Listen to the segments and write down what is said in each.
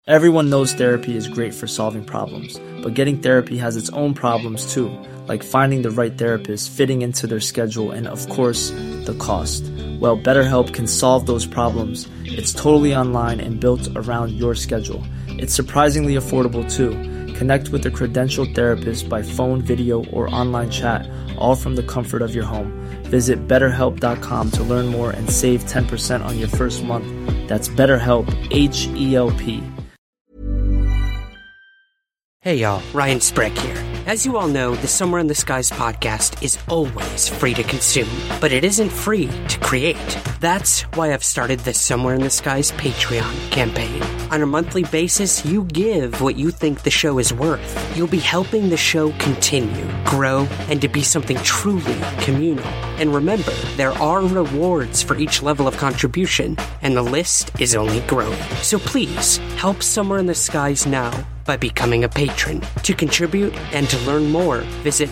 Everyone knows therapy is great for solving problems, but getting therapy has its own problems too, like finding the right therapist, fitting into their schedule, and of course, the cost. Well, BetterHelp can solve those problems. It's totally online and built around your schedule. It's surprisingly affordable too. Connect with a credentialed therapist by phone, video, or online chat, all from the comfort of your home. Visit BetterHelp.com to learn more and save 10% on your first month. That's BetterHelp, H-E-L-P. Hey y'all, Ryan Sprague here. As you all know, the Somewhere in the Skies podcast is always free to consume, but it isn't free to create. That's why I've started the Somewhere in the Skies Patreon campaign. On a monthly basis, you give what you think the show is worth. You'll be helping the show continue, grow, and to be something truly communal. And remember, there are rewards for each level of contribution, and the list is only growing. So please, help Somewhere in the Skies now by becoming a patron. To contribute and to learn more, visit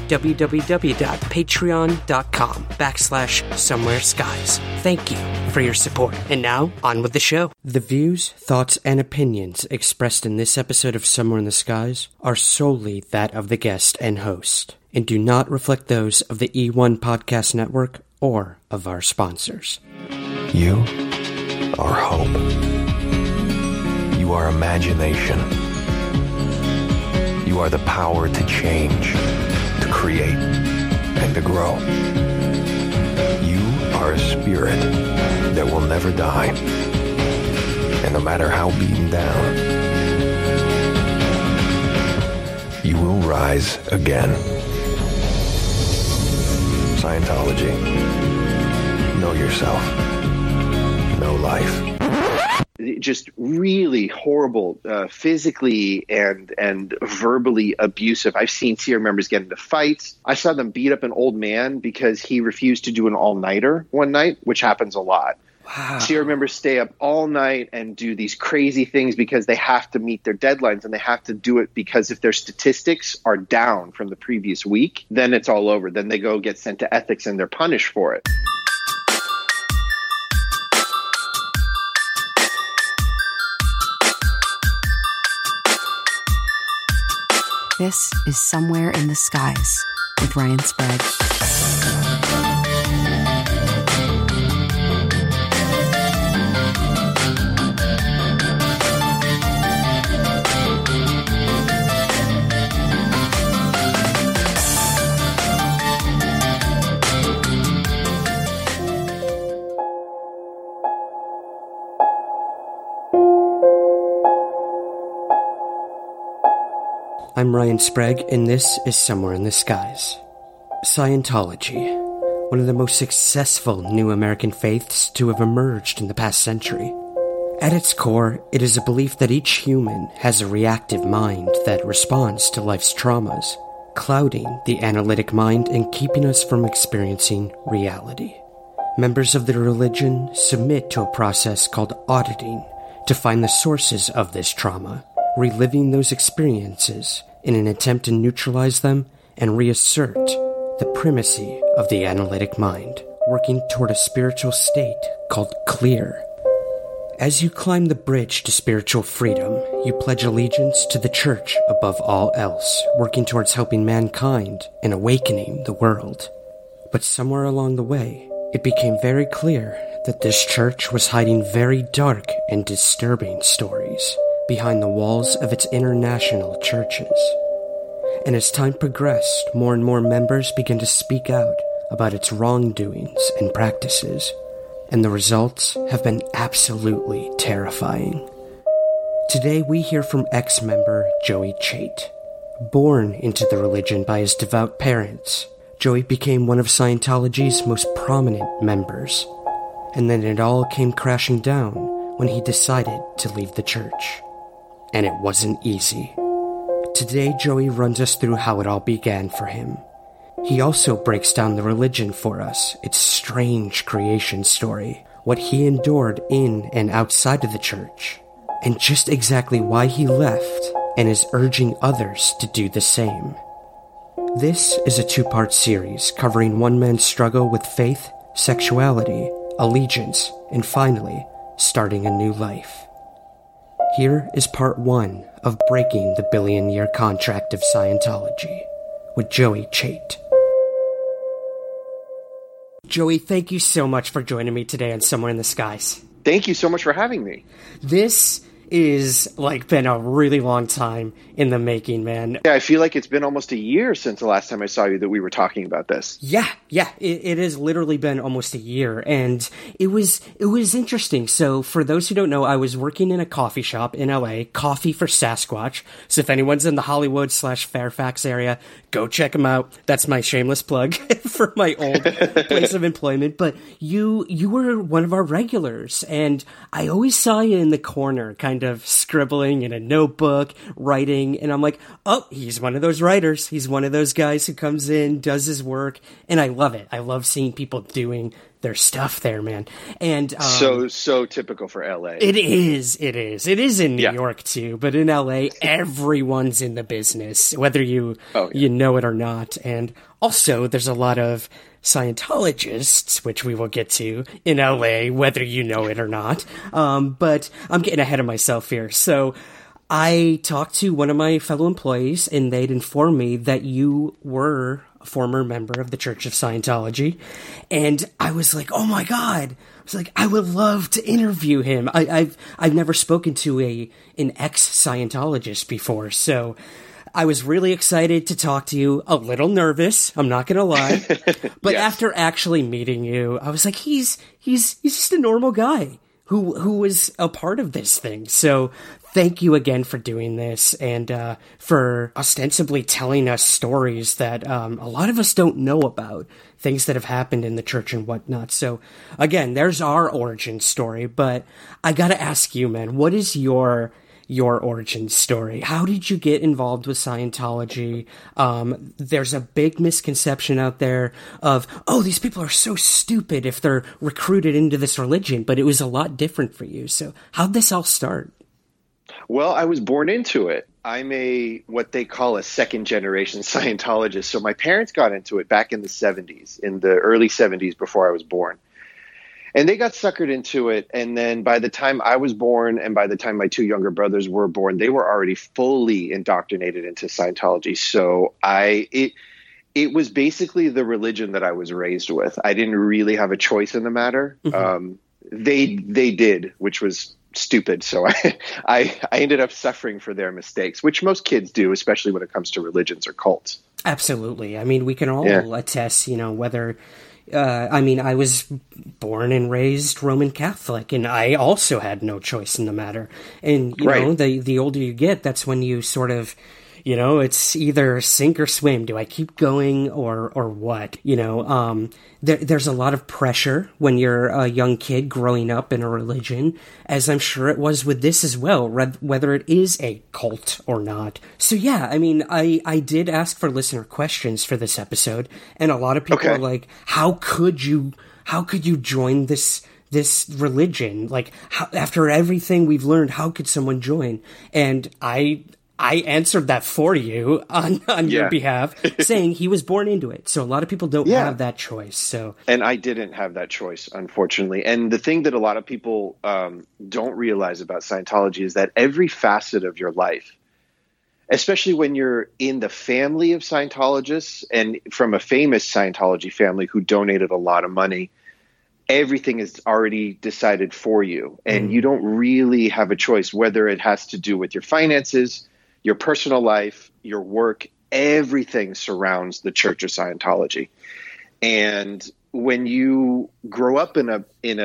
www.patreon.com/Somewhere Skies. Thank you for your support. And now, on with the show. The views, thoughts, and opinions expressed in this episode of Somewhere in the Skies are solely that of the guest and host, and do not reflect those of the E1 Podcast Network or of our sponsors. You are hope. You are imagination. You are the power to change, to create, and to grow. You are a spirit that will never die. And no matter how beaten down, you will rise again. Scientology. Know yourself. Know life. Just really horrible, physically and verbally abusive. I've seen Sierra members get into fights. I saw them beat up an old man because he refused to do an all-nighter one night, which happens a lot. Wow. Sierra members stay up all night and do these crazy things because they have to meet their deadlines, and they have to do it because if their statistics are down from the previous week, then it's all over. Then they go get sent to ethics and they're punished for it. This is Somewhere in the Skies with Ryan Sprague. I'm Ryan Sprague, and this is Somewhere in the Skies. Scientology, one of the most successful new American faiths to have emerged in the past century. At its core, it is a belief that each human has a reactive mind that responds to life's traumas, clouding the analytic mind and keeping us from experiencing reality. Members of the religion submit to a process called auditing to find the sources of this trauma, reliving those experiences in an attempt to neutralize them and reassert the primacy of the analytic mind, working toward a spiritual state called clear. As you climb the bridge to spiritual freedom, you pledge allegiance to the church above all else, working towards helping mankind and awakening the world. But somewhere along the way, it became very clear that this church was hiding very dark and disturbing stories behind the walls of its international churches. And as time progressed, more and more members began to speak out about its wrongdoings and practices, and the results have been absolutely terrifying. Today we hear from ex-member Joey Chait. Born into the religion by his devout parents, Joey became one of Scientology's most prominent members, and then it all came crashing down when he decided to leave the church. And it wasn't easy. Today, Joey runs us through how it all began for him. He also breaks down the religion for us, its strange creation story, what he endured in and outside of the church, and just exactly why he left and is urging others to do the same. This is a 2-part series covering one man's struggle with faith, sexuality, allegiance, and finally, starting a new life. Here is part 1 of Breaking the Billion-Year Contract of Scientology with Joey Chait. Joey, thank you so much for joining me today on Somewhere in the Skies. Thank you so much for having me. This is been a really long time in the making, man. Yeah, I feel like it's been almost a year since the last time I saw you that we were talking about this. Yeah, it has literally been almost a year, and it was interesting. So for those who don't know, I was working in a coffee shop in LA, Coffee for Sasquatch. So if anyone's in the Hollywood/Fairfax area, go check them out. That's my shameless plug for my old place of employment. But you were one of our regulars, and I always saw you in the corner, kind of scribbling in a notebook, writing, and I'm like, oh, he's one of those writers. He's one of those guys who comes in, does his work, and I love it. I love seeing people doing their stuff there, man. And so typical for LA. It is in New York too, but in LA, everyone's in the business, whether you know it or not. And also, there's a lot of Scientologists, which we will get to in LA, whether you know it or not. But I'm getting ahead of myself here. So I talked to one of my fellow employees, and they'd informed me that you were a former member of the Church of Scientology. And I was like, oh my God. I was like, I would love to interview him. I've never spoken to an ex-Scientologist before. So I was really excited to talk to you, a little nervous, I'm not going to lie. But Yes. After actually meeting you, I was like, he's just a normal guy who was a part of this thing. So thank you again for doing this, and for ostensibly telling us stories that a lot of us don't know about, things that have happened in the church and whatnot. So again, there's our origin story, but I got to ask you, man, what is your origin story? How did you get involved with Scientology? There's a big misconception out there of, oh, these people are so stupid if they're recruited into this religion, but it was a lot different for you. So how'd this all start? Well, I was born into it. I'm what they call a second generation Scientologist. So my parents got into it back in the 70s, in the early 70s before I was born. And they got suckered into it. And then by the time I was born and by the time my two younger brothers were born, they were already fully indoctrinated into Scientology. So it was basically the religion that I was raised with. I didn't really have a choice in the matter. Mm-hmm. They did, which was stupid. So I ended up suffering for their mistakes, which most kids do, especially when it comes to religions or cults. Absolutely. I mean, we can all attest, whether I was born and raised Roman Catholic, and I also had no choice in the matter. And, you know, the older you get, that's when you sort of, it's either sink or swim. Do I keep going or what? There's a lot of pressure when you're a young kid growing up in a religion, as I'm sure it was with this as well, whether it is a cult or not. So yeah, I mean, I did ask for listener questions for this episode, and a lot of people are like, how could you join this religion? Like, after everything we've learned, how could someone join? And I answered that for you on your behalf, saying he was born into it. So a lot of people don't have that choice. So, and I didn't have that choice, unfortunately. And the thing that a lot of people don't realize about Scientology is that every facet of your life, especially when you're in the family of Scientologists and from a famous Scientology family who donated a lot of money, everything is already decided for you. And you don't really have a choice, whether it has to do with your finances, your personal life, your work. Everything surrounds the Church of Scientology. And when you grow up in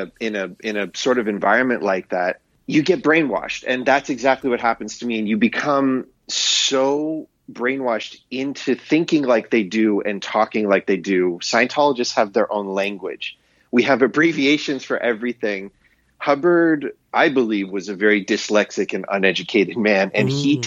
a sort of environment like that, you get brainwashed. And that's exactly what happens to me. And you become so brainwashed into thinking like they do and talking like they do. Scientologists have their own language. We have abbreviations for everything. Hubbard, I believe, was a very dyslexic and uneducated man, and he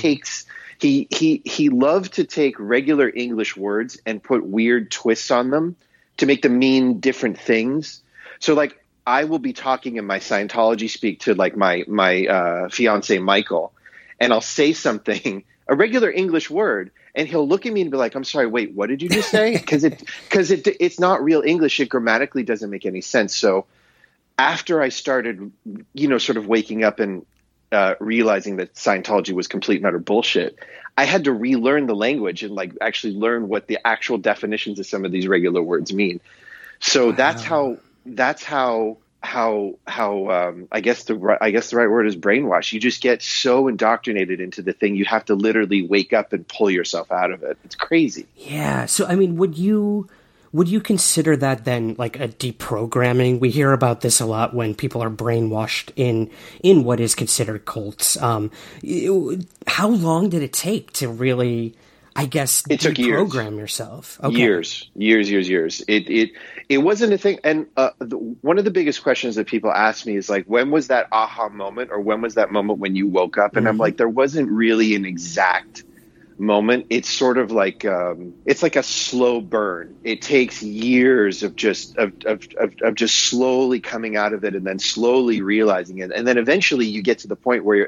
loved to take regular English words and put weird twists on them to make them mean different things. So, like, I will be talking in my Scientology speak to like my fiance Michael, and I'll say something, a regular English word, and he'll look at me and be like, "I'm sorry, wait, what did you just say?" Because it's not real English. It grammatically doesn't make any sense. So after I started, sort of waking up and realizing that Scientology was complete and utter bullshit, I had to relearn the language and like actually learn what the actual definitions of some of these regular words mean. So that's how I guess the right word is brainwash. You just get so indoctrinated into the thing, you have to literally wake up and pull yourself out of it. It's crazy. Yeah. So, I mean, would you consider that then like a deprogramming? We hear about this a lot when people are brainwashed in what is considered cults. How long did it take to really, I guess, deprogram yourself? Okay. Years. It wasn't a thing. And one of the biggest questions that people ask me is like, when was that aha moment, or when was that moment when you woke up? And I'm like, there wasn't really an exact moment. It's sort of like it's like a slow burn. It takes years of just slowly coming out of it, and then slowly realizing it, and then eventually you get to the point where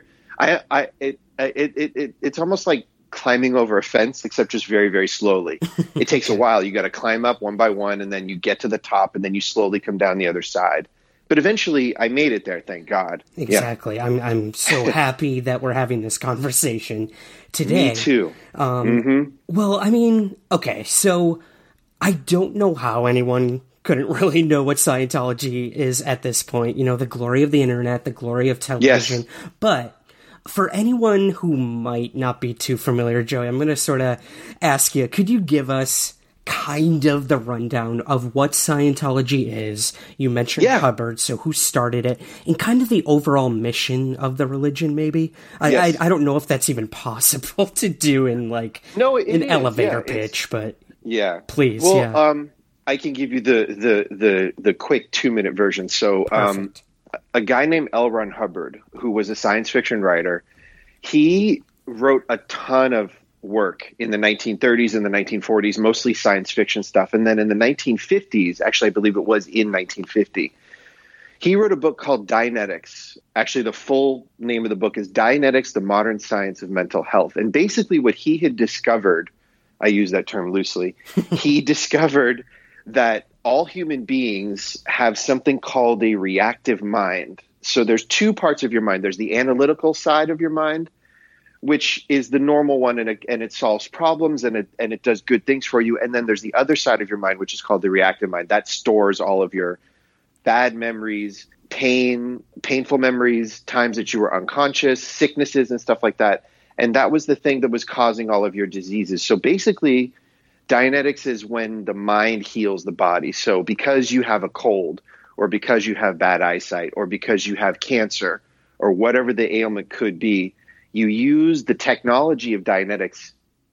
it's almost like climbing over a fence, except just very, very slowly. It takes a while. You got to climb up one by one, and then you get to the top, and then you slowly come down the other side. But eventually I made it there, thank God. Exactly. Yeah. I'm so happy that we're having this conversation today. Me too. Well, I mean, okay, so I don't know how anyone couldn't really know what Scientology is at this point. You know, the glory of the internet, the glory of television. Yes. But for anyone who might not be too familiar, Joey, I'm going to sort of ask you, could you give us kind of the rundown of what Scientology is? You mentioned Hubbard, so who started it, and kind of the overall mission of the religion, maybe? I don't know if that's even possible to do in like an elevator pitch, but please. Well, I can give you the quick 2-minute version. So a guy named L. Ron Hubbard, who was a science fiction writer, he wrote a ton of work in the 1930s and the 1940s, mostly science fiction stuff. And then in the 1950s, actually, I believe it was in 1950, he wrote a book called Dianetics. Actually, the full name of the book is Dianetics, the Modern Science of Mental Health. And basically what he had discovered, I use that term loosely, he discovered that all human beings have something called a reactive mind. So there's two parts of your mind. There's the analytical side of your mind, which is the normal one, and it solves problems, and it does good things for you. And then there's the other side of your mind, which is called the reactive mind. That stores all of your bad memories, painful memories, times that you were unconscious, sicknesses and stuff like that. And that was the thing that was causing all of your diseases. So basically, Dianetics is when the mind heals the body. So because you have a cold, or because you have bad eyesight, or because you have cancer, or whatever the ailment could be, you use the technology of Dianetics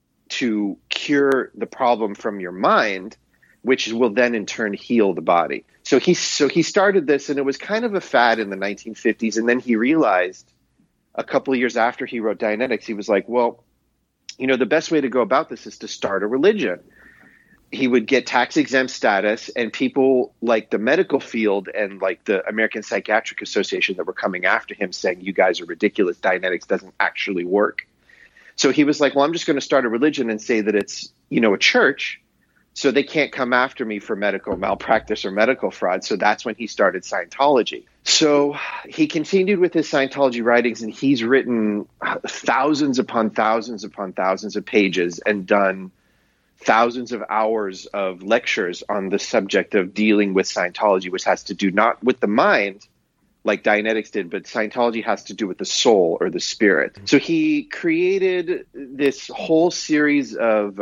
to cure the problem from your mind, which will then in turn heal the body. So he started this, and it was kind of a fad in the 1950s. And then he realized a couple of years after he wrote Dianetics, he was like, well, you know, the best way to go about this is to start a religion. He would get tax exempt status, and people like the medical field and like the American Psychiatric Association that were coming after him saying, you guys are ridiculous. Dianetics doesn't actually work. So he was like, well, I'm just going to start a religion and say that it's, you know, a church, so they can't come after me for medical malpractice or medical fraud. So that's when he started Scientology. So he continued with his Scientology writings, and he's written thousands upon thousands upon thousands of pages and done thousands of hours of lectures on the subject of dealing with Scientology, which has to do not with the mind like Dianetics did, but Scientology has to do with the soul or the spirit. So he created this whole series of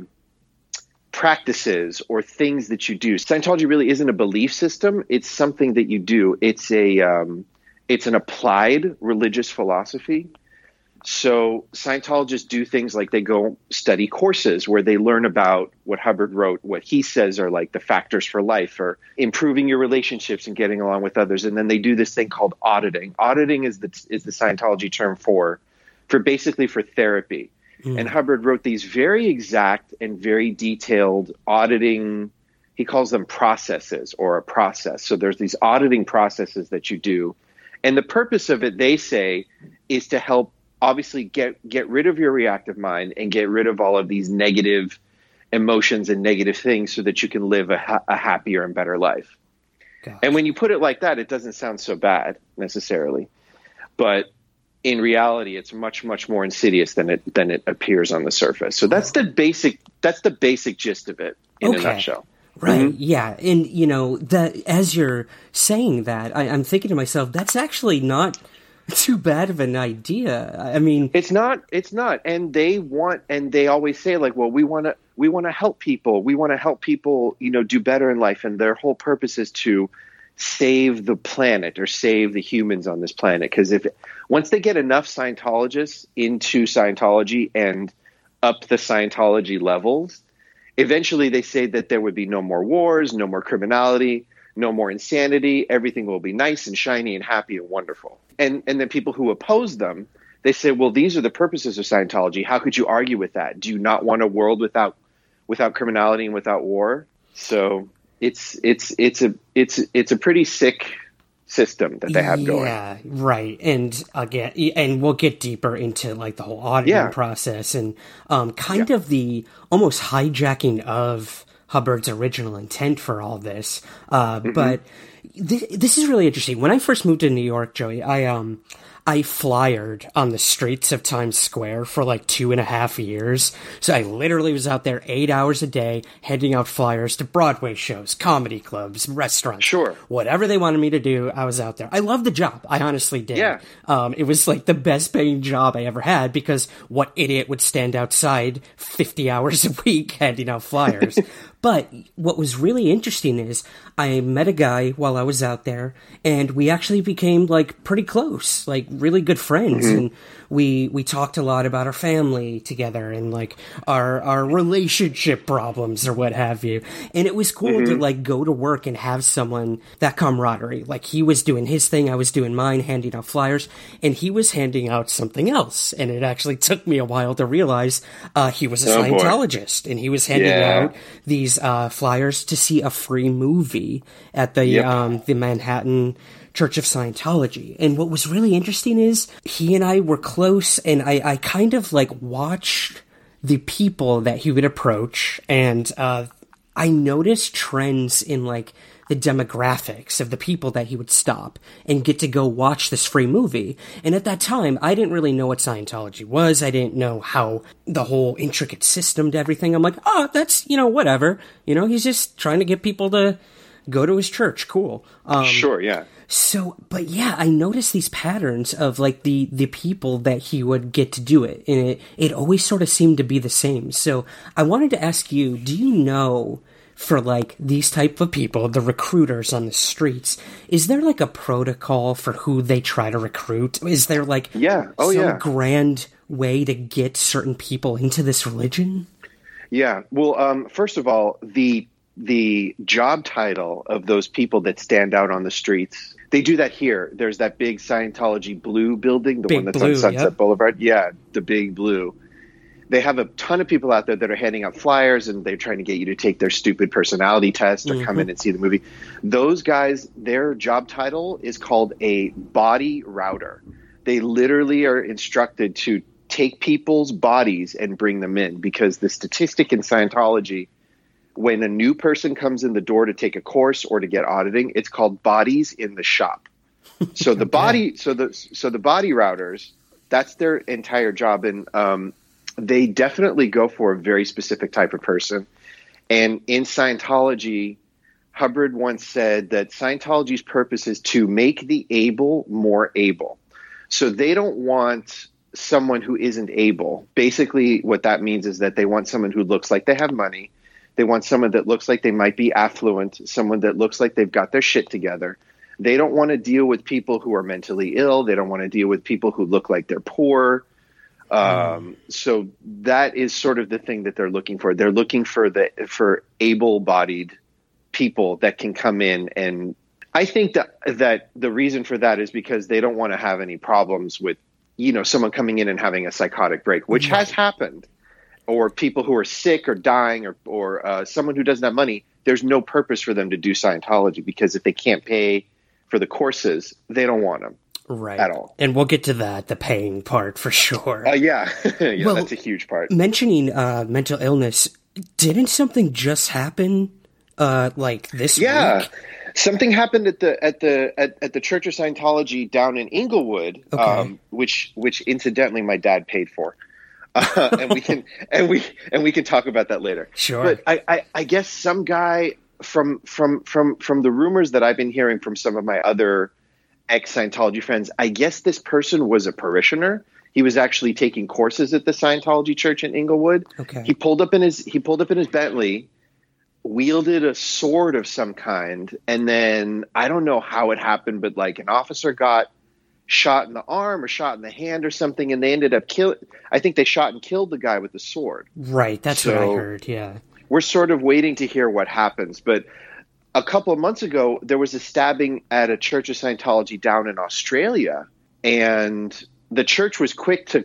practices or things that you do. Scientology really isn't a belief system. It's something that you do. It's an applied religious philosophy. So Scientologists do things like they go study courses where they learn about what Hubbard wrote, what he says are like the factors for life, or improving your relationships and getting along with others. And then they do this thing called auditing. Auditing is the Scientology term for basically for therapy. And Hubbard wrote these very exact and very detailed auditing, he calls them processes or a process. So there's these auditing processes that you do. And the purpose of it, they say, is to help obviously get rid of your reactive mind and get rid of all of these negative emotions and negative things so that you can live a happier and better life. Gosh. And when you put it like that, it doesn't sound so bad necessarily. But in reality, it's much, much more insidious than it appears on the surface. So that's the basic gist of it in a nutshell. Right. Mm-hmm. Yeah. And, you know, that as you're saying that, I'm thinking to myself, that's actually not too bad of an idea. I mean, it's not. And they always say, like, well, we want to help people. We want to help people, you know, do better in life. And their whole purpose is to save the planet or save the humans on this planet. Because once they get enough Scientologists into Scientology and up the Scientology levels, eventually they say that there would be no more wars, no more criminality, no more insanity. Everything will be nice and shiny and happy and wonderful. And then people who oppose them, they say, well, these are the purposes of Scientology. How could you argue with that? Do you not want a world without criminality and without war? So it's a pretty sick system that they have going. Yeah, right. And again, and we'll get deeper into like the whole auditing process and kind of the almost hijacking of Hubbard's original intent for all this. But this is really interesting. When I first moved to New York, Joey, I flyered on the streets of Times Square for like 2.5 years. So I literally was out there 8 hours a day handing out flyers to Broadway shows, comedy clubs, restaurants. Sure. Whatever they wanted me to do, I was out there. I loved the job. I honestly did. Yeah. It was like the best paying job I ever had because what idiot would stand outside 50 hours a week handing out flyers? But what was really interesting is I met a guy while I was out there, and we actually became like pretty close, like really good friends. And we talked a lot about our family together and like our relationship problems or what have you. And it was cool to like go to work and have someone, that camaraderie. Like he was doing his thing, I was doing mine, handing out flyers, and he was handing out something else. And it actually took me a while to realize he was a Scientologist, and he was handing out these flyers to see a free movie at the Manhattan Church of Scientology. And what was really interesting is he and I were close, and I kind of like watched the people that he would approach, and I noticed trends in like the demographics of the people that he would stop and get to go watch this free movie. And at that time, I didn't really know what Scientology was. I didn't know how the whole intricate system to everything. I'm like, oh, that's, you know, whatever. You know, he's just trying to get people to go to his church. Cool. Sure, yeah. So, but yeah, I noticed these patterns of like the people that he would get to do it. And it always sort of seemed to be the same. So I wanted to ask you, do you know, for like these type of people, the recruiters on the streets, is there like a protocol for who they try to recruit? Is there like some grand way to get certain people into this religion? Yeah. Well, first of all, the job title of those people that stand out on the streets, they do that here. There's that big Scientology Blue building, the one that's on Sunset Boulevard. Yeah, the Big Blue. They have a ton of people out there that are handing out flyers, and they're trying to get you to take their stupid personality test or come in and see the movie. Those guys, their job title is called a body router. They literally are instructed to take people's bodies and bring them in, because the statistic in Scientology, when a new person comes in the door to take a course or to get auditing, it's called bodies in the shop. So the body routers, that's their entire job. And they definitely go for a very specific type of person. And in Scientology, Hubbard once said that Scientology's purpose is to make the able more able. So they don't want someone who isn't able. Basically, what that means is that they want someone who looks like they have money. They want someone that looks like they might be affluent, someone that looks like they've got their shit together. They don't want to deal with people who are mentally ill. They don't want to deal with people who look like they're poor. So that is sort of the thing that they're looking for. They're looking for able-bodied people that can come in. And I think that the reason for that is because they don't want to have any problems with, you know, someone coming in and having a psychotic break, which has happened, or people who are sick or dying, or someone who doesn't have money. There's no purpose for them to do Scientology, because if they can't pay for the courses, they don't want them. Right. At all. And we'll get to that, the paying part for sure. Yeah, well, that's a huge part. Mentioning mental illness, didn't something just happen like this week? Something happened at the Church of Scientology down in Inglewood, Okay. which incidentally my dad paid for, and we can talk about that later. Sure. But I guess some guy from the rumors that I've been hearing from some of my other ex-Scientology friends, I guess this person was a parishioner. He was actually taking courses at the Scientology church in Inglewood. Okay. He pulled up in his Bentley, wielded a sword of some kind, and then I don't know how it happened, but like an officer got shot in the arm or shot in the hand or something, and they ended up I think they shot and killed the guy with the sword. Right, that's what I So- heard, yeah. We're sort of waiting to hear what happens, but a couple of months ago there was a stabbing at a Church of Scientology down in Australia, and the church was quick to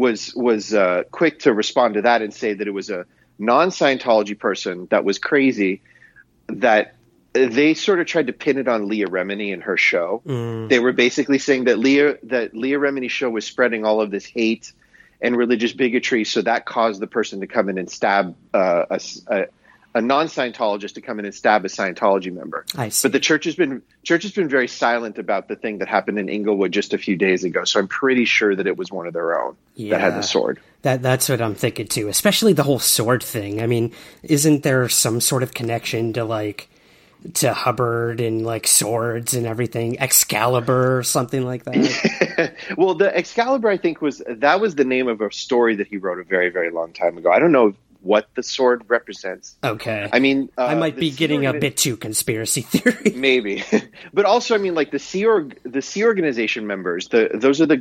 respond to that and say that it was a non-Scientology person that was crazy, that they sort of tried to pin it on Leah Remini and her show. They were basically saying that Leah Remini's show was spreading all of this hate and religious bigotry, so that caused the person to come in and stab a non-Scientologist to come in and stab a Scientology member. I see. But the church has been very silent about the thing that happened in Inglewood just a few days ago. So I'm pretty sure that it was one of their own that had Yeah. the sword. That's what I'm thinking too, especially the whole sword thing. I mean, isn't there some sort of connection to Hubbard and like swords and everything, Excalibur or something like that? Well, the Excalibur, I think, was the name of a story that he wrote a very, very long time ago. I don't know what the sword represents. Okay. I mean, I might the be Sea getting a Organi- bit too conspiracy theory. maybe, but also, I mean, like the Sea Organization members. Those are the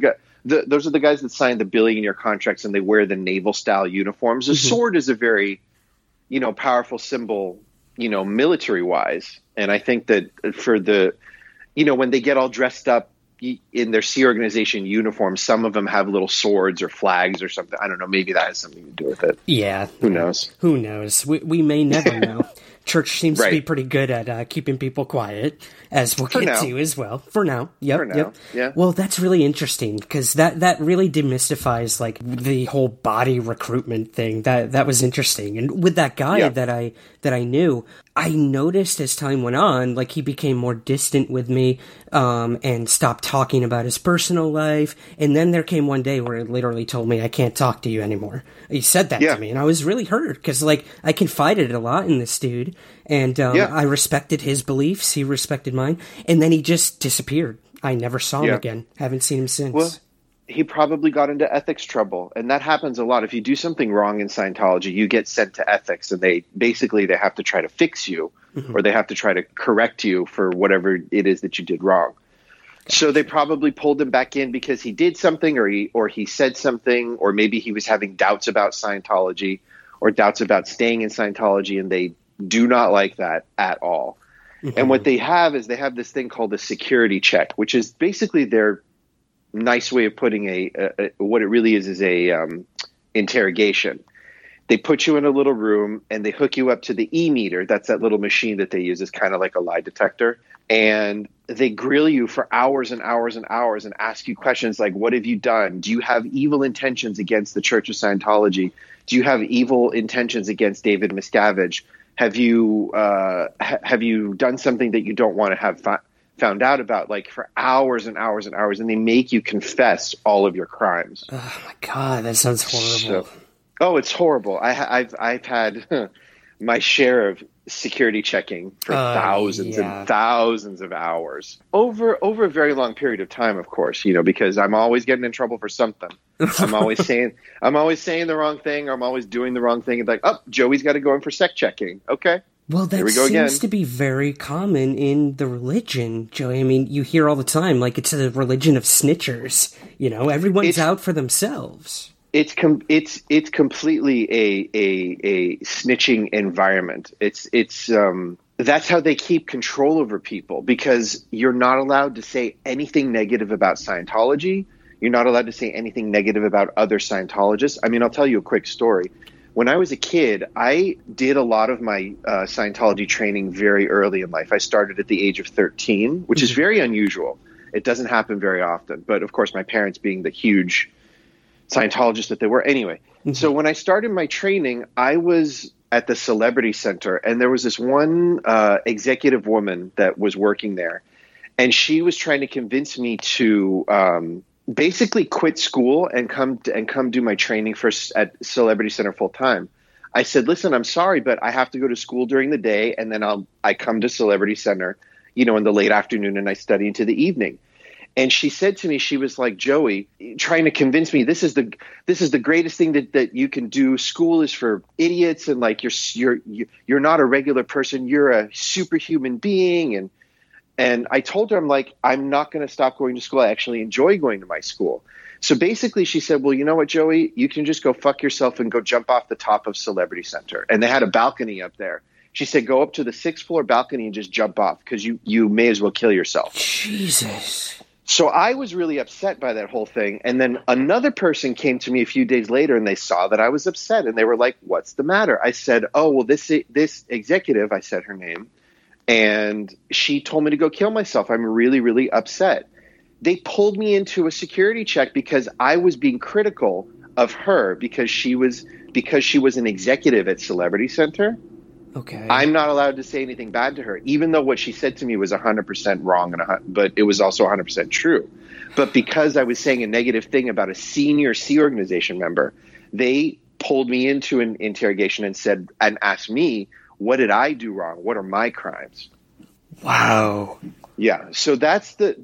guys that signed the billion-year contracts, and they wear the naval-style uniforms. The sword is a very, powerful symbol, military-wise, and I think that for the, when they get all dressed up in their Sea Organization uniforms, some of them have little swords or flags or something. I don't know. Maybe that has something to do with it. Yeah. Who knows? Who knows? We may never know. Church seems to be Right. pretty good at keeping people quiet, as we'll For get now. to as well. For now. Yep. For now, Yep. yeah. Well, that's really interesting because that really demystifies like the whole body recruitment thing. That was interesting. And with that guy Yeah. that I knew, I noticed as time went on, like he became more distant with me, and stopped talking about his personal life. And then there came one day where he literally told me, "I can't talk to you anymore." He said that Yeah. to me, and I was really hurt because, like, I confided a lot in this dude, and Yeah. I respected his beliefs. He respected mine, and then he just disappeared. I never saw him Yeah. again. Haven't seen him since. Well, he probably got into ethics trouble, and that happens a lot. If you do something wrong in Scientology, you get sent to ethics, and they have to try to fix you, or they have to try to correct you for whatever it is that you did wrong. So they probably pulled him back in because he did something, or he said something, or maybe he was having doubts about Scientology or doubts about staying in Scientology, and they do not like that at all. And what they have is they have this thing called a security check, which is basically their nice way of putting what it really is a interrogation. They put you in a little room and they hook you up to the e-meter. That's that little machine that they use as kind of like a lie detector. And they grill you for hours and hours and hours and ask you questions like, what have you done? Do you have evil intentions against the Church of Scientology? Do you have evil intentions against David Miscavige? Have you done something that you don't want to have found out about? Like for hours and hours and hours, and they make you confess all of your crimes. oh my god, that sounds horrible. Oh, it's horrible. I've had my share of security checking for thousands yeah. and thousands of hours over a very long period of time, of course, because I'm always getting in trouble for something. I'm always saying the wrong thing, or I'm always doing the wrong thing. And like, oh, Joey's got to go in for sec checking. Okay. Well, that Here we go seems again. to be very common in the religion, Joey. I mean, you hear all the time, like, it's a religion of snitchers. Everyone's out for themselves. It's completely a snitching environment. It's that's how they keep control over people, because you're not allowed to say anything negative about Scientology. You're not allowed to say anything negative about other Scientologists. I mean, I'll tell you a quick story. When I was a kid, I did a lot of my Scientology training very early in life. I started at the age of 13, which is very unusual. It doesn't happen very often. But of course, my parents being the huge Scientologists that they were. Anyway, so when I started my training, I was at the Celebrity Center, and there was this one executive woman that was working there, and she was trying to convince me to basically quit school and come do my training at Celebrity Center full time. I said, listen, I'm sorry, but I have to go to school during the day, and then I come to Celebrity Center, in the late afternoon, and I study into the evening. And she said to me, she was like, Joey, trying to convince me this is the greatest thing that you can do. School is for idiots, and like you're not a regular person. You're a superhuman being. And I told her, I'm like, I'm not going to stop going to school. I actually enjoy going to my school. So basically she said, well, you know what, Joey, you can just go fuck yourself and go jump off the top of Celebrity Center. And they had a balcony up there. She said, go up to the 6th floor balcony and just jump off because you may as well kill yourself. Jesus. So I was really upset by that whole thing. And then another person came to me a few days later and they saw that I was upset and they were like, what's the matter? I said, oh, well, this executive, I said her name, and she told me to go kill myself. I'm really, really upset. They pulled me into a security check because I was being critical of her because she was an executive at Celebrity Center. Okay. I'm not allowed to say anything bad to her, even though what she said to me was 100% wrong, but it was also 100% true. But because I was saying a negative thing about a senior Sea Organization member, they pulled me into an interrogation and asked me, what did I do wrong? What are my crimes? Wow. Yeah, so that's the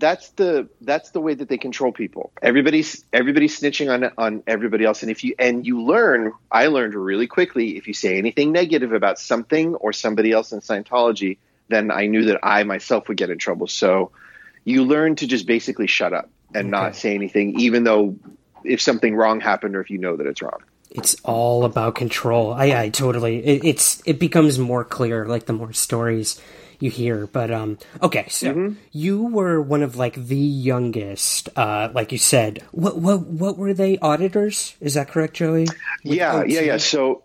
way that they control people. Everybody's snitching on everybody else, and you learn. I learned really quickly, if you say anything negative about something or somebody else in Scientology, then I knew that I myself would get in trouble. So you learn to just basically shut up and not say anything, even though if something wrong happened or if you know that it's wrong. It's all about control. I totally. It becomes more clear, like the more stories you hear. But okay, so you were one of like the youngest, like you said. What were they, auditors? Is that correct, Joey? Yeah. So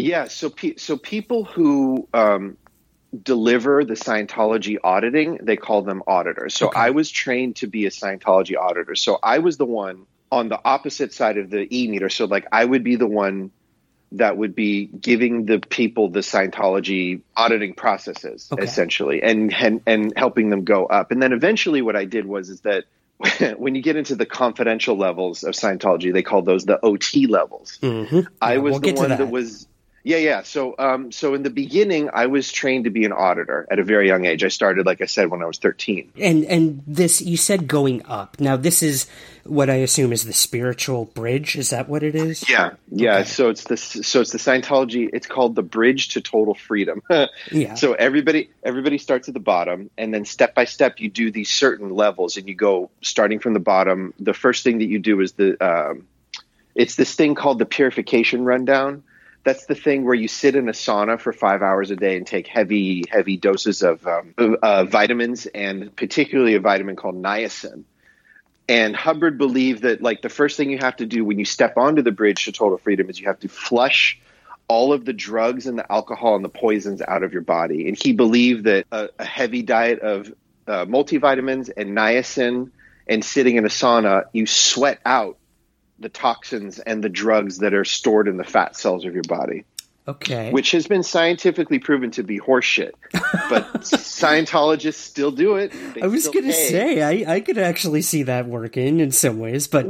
people who deliver the Scientology auditing, they call them auditors. So I was trained to be a Scientology auditor. So I was the one on the opposite side of the E-meter. So like I would be the one that would be giving the people the Scientology auditing processes, essentially, and helping them go up. And then eventually what I did is that when you get into the confidential levels of Scientology, they call those the OT levels. I was the one that was... Yeah. So in the beginning, I was trained to be an auditor at a very young age. I started, like I said, when I was 13. And this, you said going up. Now, this is what I assume is the spiritual bridge. Is that what it is? Yeah. Okay. So it's the Scientology. It's called the Bridge to Total Freedom. Yeah. So everybody starts at the bottom, and then step by step, you do these certain levels, and you go starting from the bottom. The first thing that you do is it's this thing called the Purification Rundown. That's the thing where you sit in a sauna for 5 hours a day and take heavy doses of vitamins, and particularly a vitamin called niacin. And Hubbard believed that like the first thing you have to do when you step onto the Bridge to Total Freedom is you have to flush all of the drugs and the alcohol and the poisons out of your body. And he believed that a heavy diet of multivitamins and niacin and sitting in a sauna, you sweat out the toxins and the drugs that are stored in the fat cells of your body. Okay. Which has been scientifically proven to be horseshit. But Scientologists still do it. I was going to say, I could actually see that working in some ways, but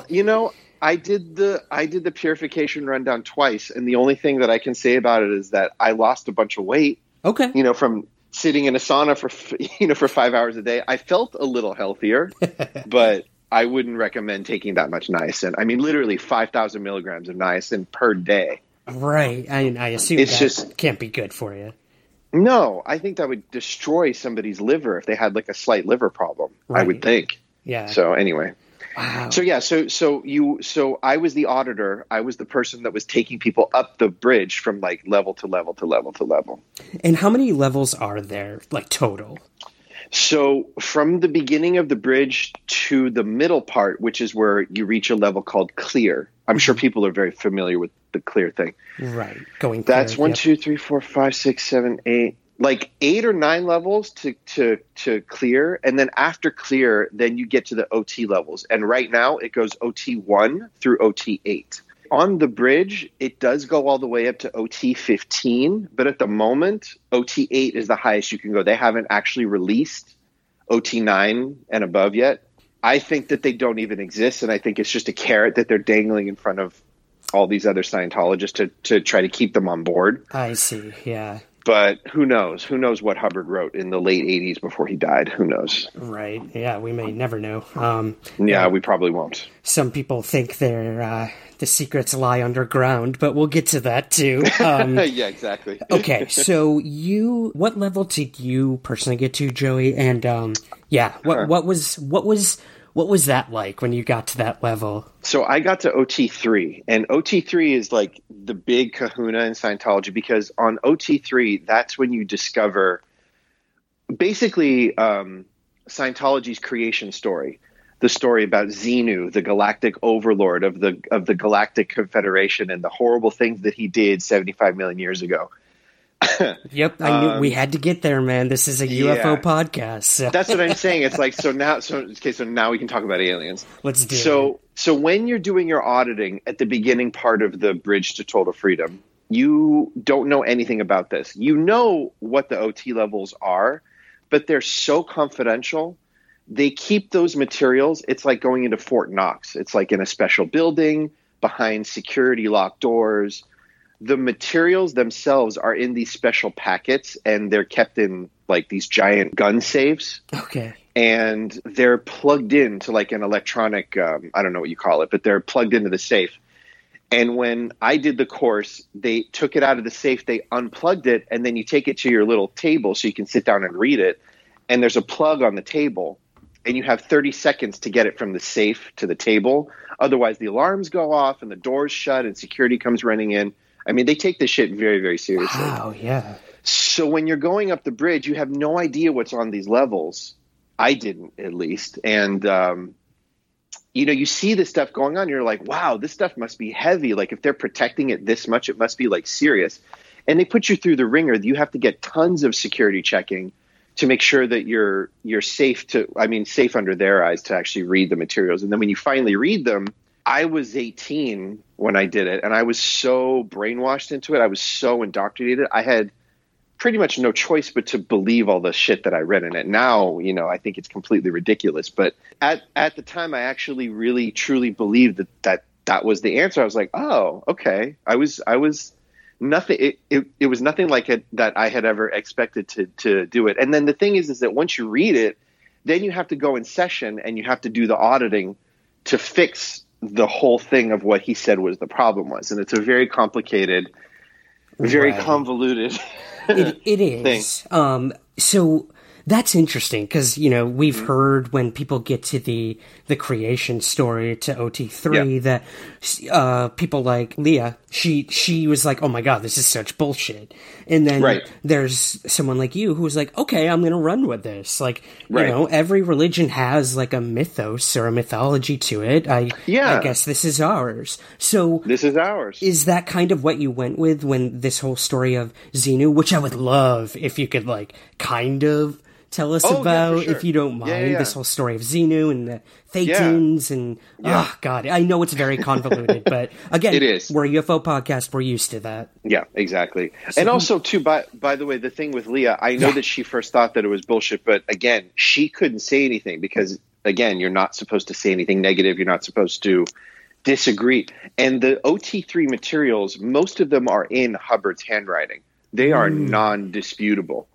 I did the Purification Rundown twice, and the only thing that I can say about it is that I lost a bunch of weight. Okay. From sitting in a sauna for 5 hours a day. I felt a little healthier, but I wouldn't recommend taking that much niacin. I mean, literally 5,000 milligrams of niacin per day. Right. I assume that can't be good for you. No, I think that would destroy somebody's liver if they had like a slight liver problem. Right. I would think. Yeah. So anyway. Wow. So yeah. So I was the auditor. I was the person that was taking people up the bridge from like level to level to level to level. And how many levels are there, like total? So from the beginning of the bridge to the middle part, which is where you reach a level called clear. I'm sure people are very familiar with the clear thing. Right. Going clear. That's 1, 2, 3, 4, 5, 6, 7, 8. Like 8 or 9 levels to clear. And then after clear, then you get to the OT levels. And right now it goes OT 1 through OT 8. On the bridge, it does go all the way up to OT 15, but at the moment, OT 8 is the highest you can go. They haven't actually released OT 9 and above yet. I think that they don't even exist, and I think it's just a carrot that they're dangling in front of all these other Scientologists to try to keep them on board. I see, yeah. But who knows? Who knows what Hubbard wrote in the late 80s before he died? Who knows? Right, yeah, we may never know. We probably won't. Some people think the secrets lie underground, but we'll get to that too. Yeah, exactly. Okay, so what level did you personally get to, Joey? And what was that like when you got to that level? So I got to OT3, and OT3 is like the big kahuna in Scientology, because on OT3, that's when you discover basically Scientology's creation story. The story about Xenu, the galactic overlord of the Galactic Confederation, and the horrible things that he did 75 million years ago. Yep, I knew we had to get there, man. This is a UFO podcast. So. That's what I'm saying. It's like, so now we can talk about aliens. Let's do it. So when you're doing your auditing at the beginning part of the Bridge to Total Freedom, you don't know anything about this. You know what the OT levels are, but they're so confidential. They keep those materials. It's like going into Fort Knox. It's like in a special building behind security locked doors. The materials themselves are in these special packets, and they're kept in like these giant gun safes. Okay. And they're plugged into like an electronic, I don't know what you call it, but they're plugged into the safe. And when I did the course, they took it out of the safe, they unplugged it, and then you take it to your little table so you can sit down and read it. And there's a plug on the table, and you have 30 seconds to get it from the safe to the table. Otherwise, the alarms go off and the doors shut and security comes running in. I mean, they take this shit very, very seriously. Wow, yeah. So when you're going up the bridge, you have no idea what's on these levels. I didn't, at least. And, you see this stuff going on. You're like, wow, this stuff must be heavy. Like, if they're protecting it this much, it must be, like, serious. And they put you through the ringer. You have to get tons of security checking to make sure that you're safe safe under their eyes to actually read the materials. And then when you finally read them, I was 18 when I did it, and I was so brainwashed into it. I was so indoctrinated. I had pretty much no choice but to believe all the shit that I read in it. Now, I think it's completely ridiculous. But at the time, I actually really, truly believed that was the answer. I was like, oh, okay. I was nothing. It was nothing like it that I had ever expected to do it. And then the thing is that once you read it, then you have to go in session and you have to do the auditing to fix the whole thing of what he said was the problem was. And it's a very complicated, very convoluted it is. thing. So that's interesting because, we've heard when people get to the creation story to OT3 that people like Leah, she was like, oh my God, this is such bullshit. And then there's someone like you who was like, okay, I'm going to run with this. Like, every religion has like a mythos or a mythology to it. I guess this is ours. So this is ours. Is that kind of what you went with when this whole story of Xenu, which I would love if you could like kind of tell us about, if you don't mind, this whole story of Xenu and the Thetans and, oh God, I know it's very convoluted, but again, it is. We're a UFO podcast, we're used to that. Yeah, exactly. So, and also, too, by the way, the thing with Leah, I know that she first thought that it was bullshit, but again, she couldn't say anything because, again, you're not supposed to say anything negative, you're not supposed to disagree. And the OT3 materials, most of them are in Hubbard's handwriting. They are non-disputable.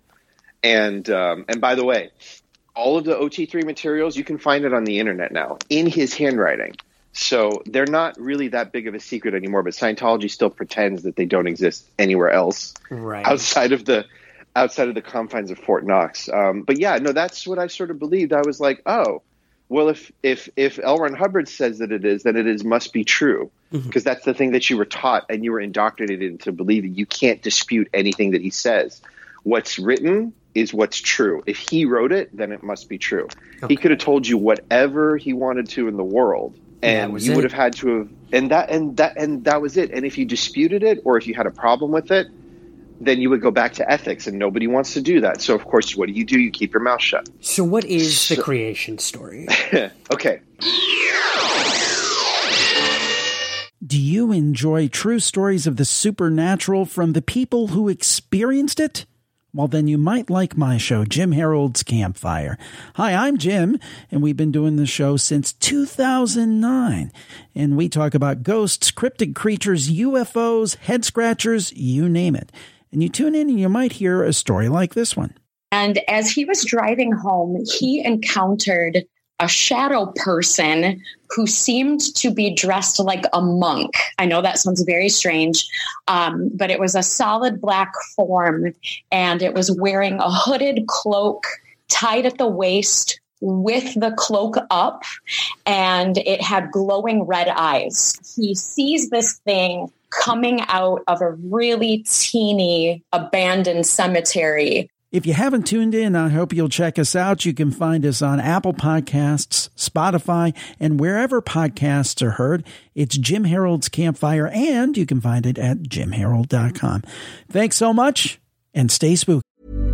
And by the way, all of the OT3 materials, you can find it on the internet now in his handwriting. So they're not really that big of a secret anymore, but Scientology still pretends that they don't exist anywhere else outside of the confines of Fort Knox. But yeah, no, that's what I sort of believed. I was like, oh, well, if L. Ron Hubbard says that it is, then it must be true. Because that's the thing that you were taught and you were indoctrinated into believing. You can't dispute anything that he says. What's written is what's true. If he wrote it, then it must be true. Okay. He could have told you whatever he wanted to in the world, and you would have had to have, and that was it. And if you disputed it, or if you had a problem with it, then you would go back to ethics, and nobody wants to do that. So of course, what do? You keep your mouth shut. So what is the creation story? Okay. Do you enjoy true stories of the supernatural from the people who experienced it? Well, then you might like my show, Jim Harold's Campfire. Hi, I'm Jim, and we've been doing the show since 2009. And we talk about ghosts, cryptid creatures, UFOs, head scratchers, you name it. And you tune in and you might hear a story like this one. And as he was driving home, he encountered a shadow person who seemed to be dressed like a monk. I know that sounds very strange, but it was a solid black form, and it was wearing a hooded cloak tied at the waist with the cloak up, and it had glowing red eyes. He sees this thing coming out of a really teeny abandoned cemetery. If you haven't tuned in, I hope you'll check us out. You can find us on Apple Podcasts, Spotify, and wherever podcasts are heard. It's Jim Harold's Campfire, and you can find it at jimharold.com. Thanks so much, and stay spooky.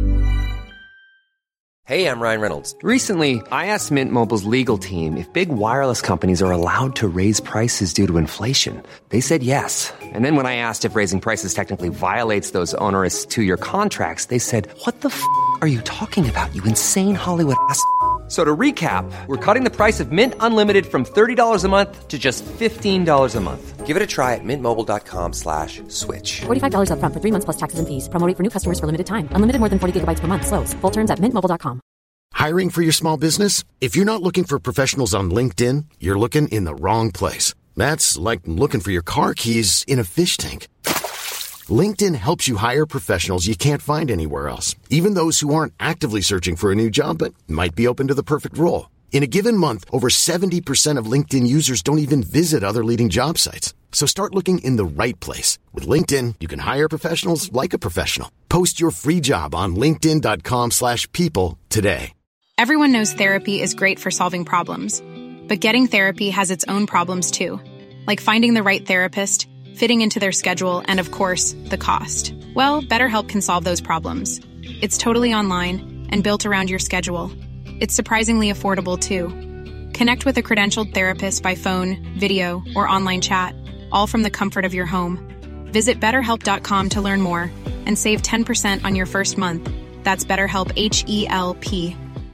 Hey, I'm Ryan Reynolds. Recently, I asked Mint Mobile's legal team if big wireless companies are allowed to raise prices due to inflation. They said yes. And then when I asked if raising prices technically violates those onerous 2-year contracts, they said, "What the f*** are you talking about, you insane Hollywood ass?" So to recap, we're cutting the price of Mint Unlimited from $30 a month to just $15 a month. Give it a try at mintmobile.com/switch. $45 up front for 3 months plus taxes and fees. Promo rate for new customers for limited time. Unlimited more than 40 gigabytes per month. Slows full terms at mintmobile.com. Hiring for your small business? If you're not looking for professionals on LinkedIn, you're looking in the wrong place. That's like looking for your car keys in a fish tank. LinkedIn helps you hire professionals you can't find anywhere else, even those who aren't actively searching for a new job but might be open to the perfect role. In a given month, over 70% of LinkedIn users don't even visit other leading job sites. So start looking in the right place. With LinkedIn, you can hire professionals like a professional. Post your free job on linkedin.com/people today. Everyone knows therapy is great for solving problems, but getting therapy has its own problems too, like finding the right therapist, fitting into their schedule, and of course, the cost. Well, BetterHelp can solve those problems. It's totally online and built around your schedule. It's surprisingly affordable too. Connect with a credentialed therapist by phone, video, or online chat, all from the comfort of your home. Visit BetterHelp.com to learn more and save 10% on your first month. That's BetterHelp, H-E-L-P.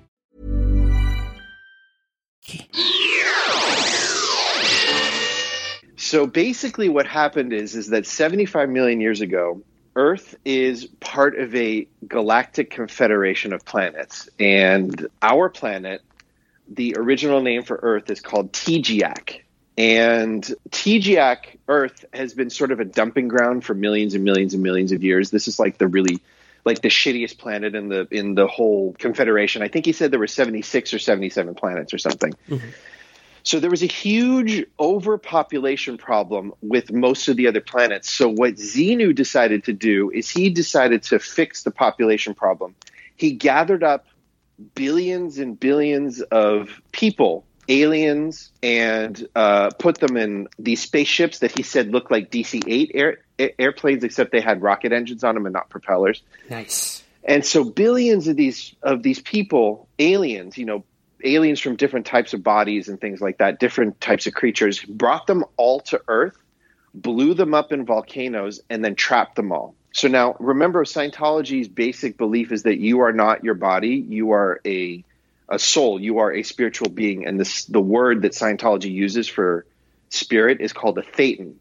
So basically what happened is that 75 million years ago, Earth is part of a galactic confederation of planets. And our planet, the original name for Earth, is called TGAC. And TGAC, Earth, has been sort of a dumping ground for millions and millions and millions of years. This is like the shittiest planet in the whole confederation. I think he said there were 76 or 77 planets or something. Mm-hmm. So there was a huge overpopulation problem with most of the other planets. So what Xenu decided to do is he decided to fix the population problem. He gathered up billions and billions of people, aliens, and put them in these spaceships that he said looked like DC-8 airplanes, except they had rocket engines on them and not propellers. Nice. And so billions of these people, aliens, aliens from different types of bodies and things like that, different types of creatures, brought them all to Earth, blew them up in volcanoes, and then trapped them all. So now, remember, Scientology's basic belief is that you are not your body. You are a soul. You are a spiritual being. And the word that Scientology uses for spirit is called a thetan.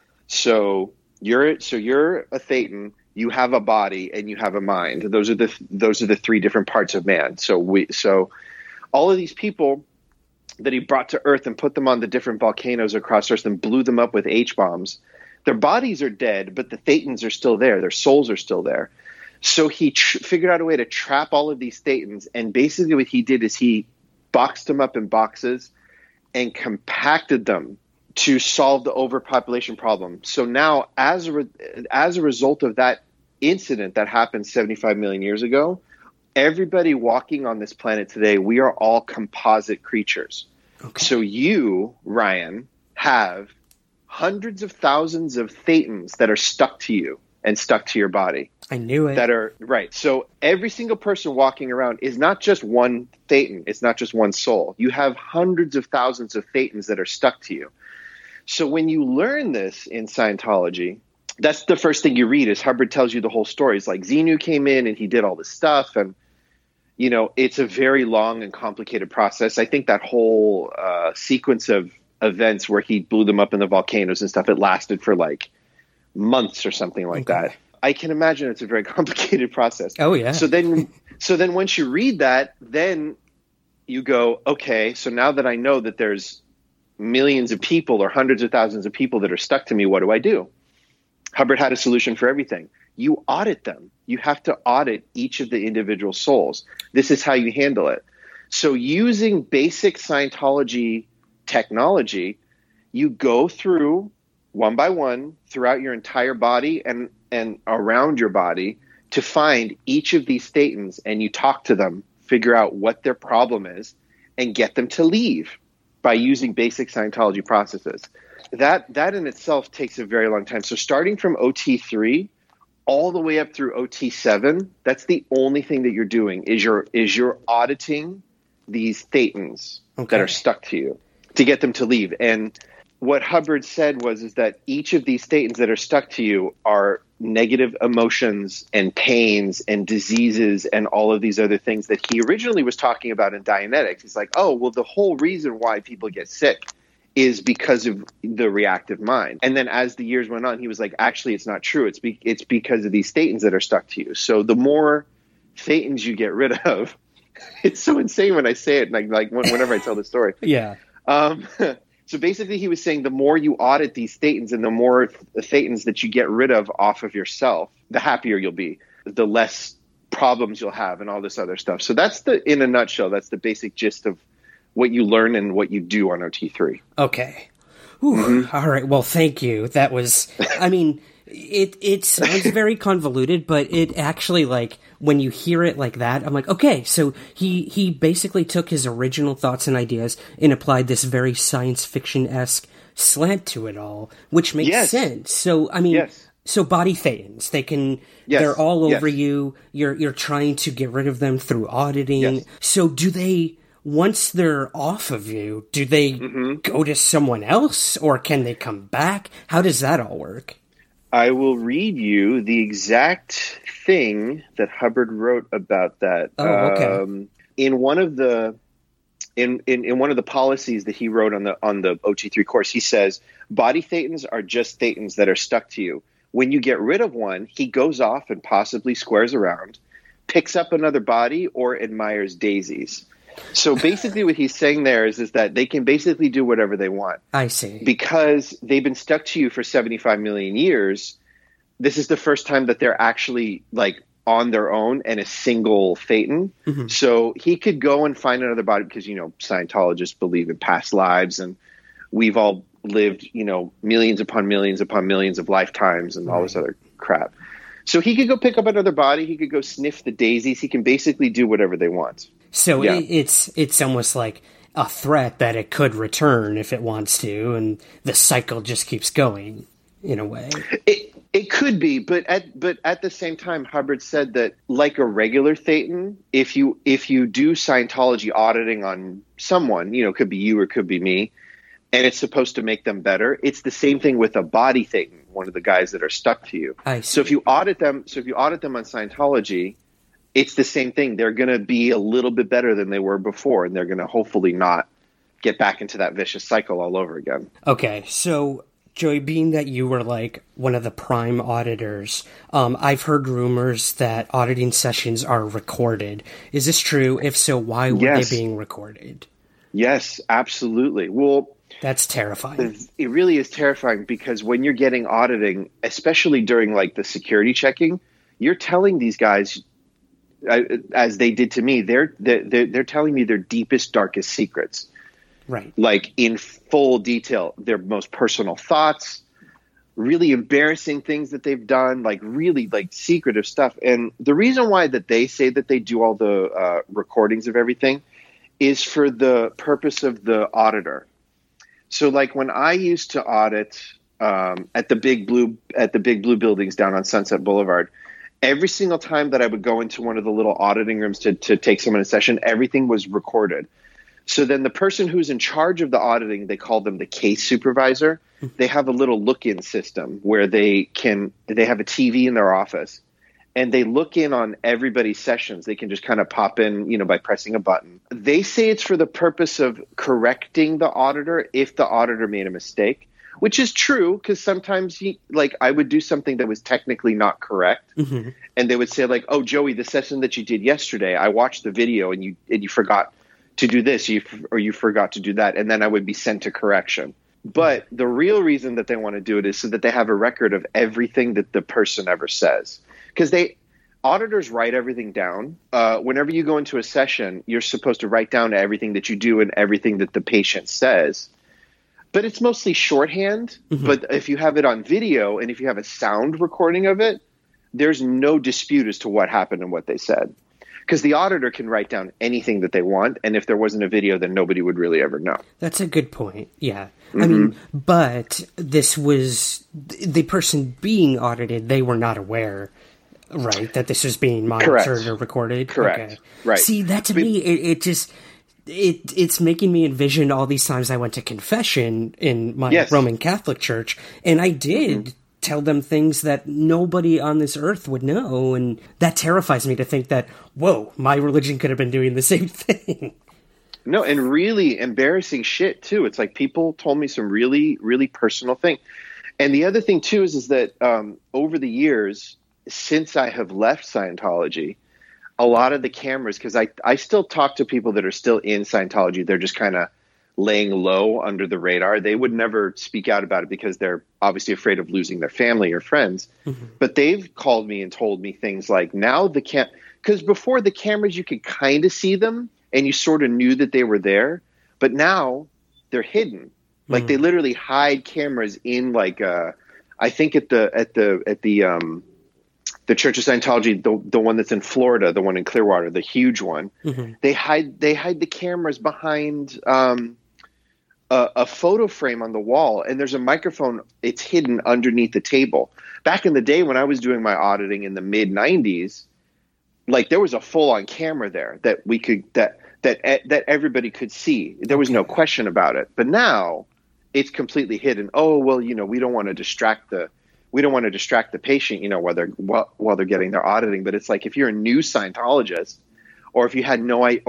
So you're a thetan. You have a body and you have a mind. Those are the three different parts of man. So all of these people that he brought to Earth and put them on the different volcanoes across Earth and blew them up with H-bombs, their bodies are dead, but the thetans are still there. Their souls are still there. So he figured out a way to trap all of these thetans. And basically what he did is he boxed them up in boxes and compacted them to solve the overpopulation problem. So now, as a result of that incident that happened 75 million years ago, everybody walking on this planet today, we are all composite creatures. Okay. So you, Ryan, have hundreds of thousands of thetans that are stuck to you and stuck to your body. I knew it. That are right. So every single person walking around is not just one thetan. It's not just one soul. You have hundreds of thousands of thetans that are stuck to you. So when you learn this in Scientology, that's the first thing you read is Hubbard tells you the whole story. It's like Xenu came in and he did all this stuff. And, you know, it's a very long and complicated process. I think that whole sequence of events where he blew them up in the volcanoes and stuff, it lasted for like months or something like that. I can imagine it's a very complicated process. Oh, yeah. So then once you read that, then you go, okay, so now that I know that there's millions of people or hundreds of thousands of people that are stuck to me, what do I do? Hubbard had a solution for everything. You audit them. You have to audit each of the individual souls. This is how you handle it. So using basic Scientology technology, you go through one by one throughout your entire body and around your body to find each of these thetans, and you talk to them, figure out what their problem is, and get them to leave by using basic Scientology processes. That in itself takes a very long time. So starting from OT3 all the way up through OT7, that's the only thing that you're doing is you're auditing these thetans that are stuck to you to get them to leave. And what Hubbard said is that each of these thetans that are stuck to you are negative emotions and pains and diseases and all of these other things that he originally was talking about in Dianetics. He's like, oh, well, the whole reason why people get sick is because of the reactive mind. And then as the years went on, he was like, actually, it's not true. It's because of these thetans that are stuck to you. So the more thetans you get rid of, it's so insane when I say it, like whenever I tell the story. Yeah. So basically he was saying the more you audit these thetans and the more thetans that you get rid of off of yourself, the happier you'll be, the less problems you'll have and all this other stuff. So that's in a nutshell, that's the basic gist of what you learn and what you do on OT3. Okay. All right. Well, thank you. That was, I mean, it sounds very convoluted, but it actually, like, when you hear it like that, I'm like, okay, so he basically took his original thoughts and ideas and applied this very science fiction-esque slant to it all, which makes sense. So, I mean, so body thetans, they're all over you. You're trying to get rid of them through auditing. So do they, once they're off of you, do they go to someone else or can they come back? How does that all work? I will read you the exact thing that Hubbard wrote about that. Oh, okay. In one of the in one of the policies that he wrote on the OT3 course, he says body thetans are just thetans that are stuck to you. When you get rid of one, he goes off and possibly squares around, picks up another body, or admires daisies. So basically what he's saying there is that they can basically do whatever they want. I see. Because they've been stuck to you for 75 million years, this is the first time that they're actually like on their own and a single thetan. Mm-hmm. So he could go and find another body because, you know, Scientologists believe in past lives and we've all lived, you know, millions upon millions upon millions of lifetimes and all this other crap. So he could go pick up another body. He could go sniff the daisies. He can basically do whatever they want. So it's almost like a threat that it could return if it wants to, and the cycle just keeps going in a way. It could be, but at the same time, Hubbard said that like a regular thetan, if you do Scientology auditing on someone, you know, it could be you or it could be me, and it's supposed to make them better. It's the same thing with a body thetan, one of the guys that are stuck to you. I see. So if you audit them on Scientology, it's the same thing. They're going to be a little bit better than they were before, and they're going to hopefully not get back into that vicious cycle all over again. Okay, so Joey, being that you were like one of the prime auditors, I've heard rumors that auditing sessions are recorded. Is this true? If so, why were they being recorded? Yes, absolutely. Well, that's terrifying. It really is terrifying because when you're getting auditing, especially during like the security checking, you're telling these guys, as they did to me, they're telling me their deepest, darkest secrets. Right. Like in full detail, their most personal thoughts, really embarrassing things that they've done, like really like secretive stuff. And the reason why that they say that they do all the recordings of everything is for the purpose of the auditor. So like when I used to audit at the big blue buildings down on Sunset Boulevard, every single time that I would go into one of the little auditing rooms to take someone in session, everything was recorded. So then the person who's in charge of the auditing, they called them the case supervisor. they have a little look-in system where they have a TV in their office, and they look in on everybody's sessions. They can just kind of pop in, by pressing a button. They say it's for the purpose of correcting the auditor if the auditor made a mistake, which is true, because sometimes I would do something that was technically not correct, and they would say like, "Oh, Joey, the session that you did yesterday, I watched the video and you forgot to do this, or you forgot to do that," and then I would be sent to correction. But the real reason that they want to do it is so that they have a record of everything that the person ever says. Because auditors write everything down. Whenever you go into a session, you're supposed to write down everything that you do and everything that the patient says. But it's mostly shorthand. But if you have it on video and if you have a sound recording of it, there's no dispute as to what happened and what they said. Because the auditor can write down anything that they want, and if there wasn't a video, then nobody would really ever know. That's a good point, yeah. I mean, but this was the person being audited, they were not aware, right, that this was being monitored or recorded? Correct, okay. Right. See, that to me, it's making me envision all these times I went to confession in my Roman Catholic church, and I did tell them things that nobody on this earth would know, and that terrifies me to think that, whoa, my religion could have been doing the same thing. No, and really embarrassing shit too. It's like people told me some really, really personal thing. And the other thing too is that over the years, since I have left Scientology, a lot of the cameras, because I still talk to people that are still in Scientology, they're just kind of laying low under the radar. They would never speak out about it because they're obviously afraid of losing their family or friends. But they've called me and told me things like, now because before the cameras, you could kind of see them and you sort of knew that they were there, but now they're hidden. Like they literally hide cameras in I think at the Church of Scientology, the one that's in Florida, the one in Clearwater, the huge one, they hide the cameras behind a photo frame on the wall, and there's a microphone. It's hidden underneath the table. Back in the day when I was doing my auditing in the mid 90s, there was a full on camera there that we could that everybody could see. There was no question about it. But now it's completely hidden. Oh well, we don't want to distract the patient, while they're getting their auditing. But it's like, if you're a new Scientologist, or if you have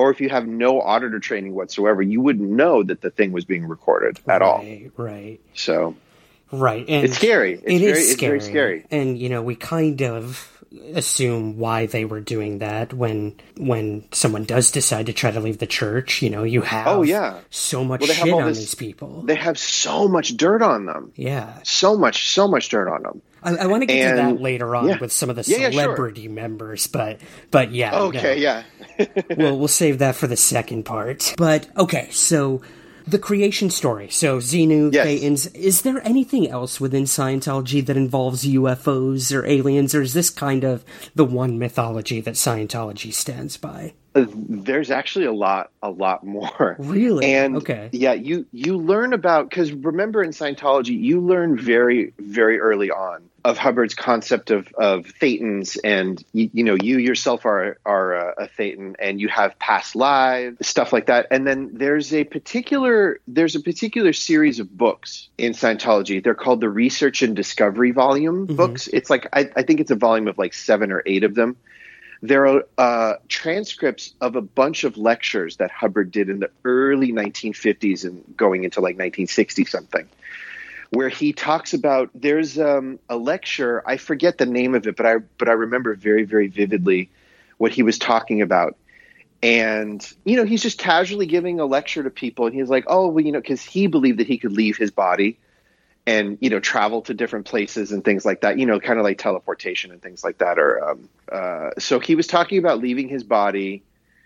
no auditor training whatsoever, you wouldn't know that the thing was being recorded at all. Right. So, right. And it's scary. It's very scary. And, we kind of assume why they were doing that when someone does decide to try to leave the church. You have so much shit on these people. They have so much dirt on them. Yeah. So much dirt on them. I want to get to that later on with some of the celebrity members, but yeah. Okay, yeah. We'll save that for the second part. But, okay, so the creation story. So Xenu, Thetans. Is there anything else within Scientology that involves UFOs or aliens, or is this kind of the one mythology that Scientology stands by? There's actually a lot more. Really? And okay. Yeah, you learn about, because remember in Scientology, you learn very, very early on of Hubbard's concept of Thetans, and you yourself are a Thetan, and you have past lives, stuff like that. And then there's a particular series of books in Scientology. They're called the Research and Discovery volume books. It's like I think it's a volume of 7 or 8 of them. There are transcripts of a bunch of lectures that Hubbard did in the early 1950s and going into 1960 something, where he talks about, there's a lecture, I forget the name of it, but I remember very, very vividly what he was talking about. And, he's just casually giving a lecture to people, and he's like, oh, well, because he believed that he could leave his body and, travel to different places and things like that, kind of like teleportation and things like that. Or so he was talking about leaving his body,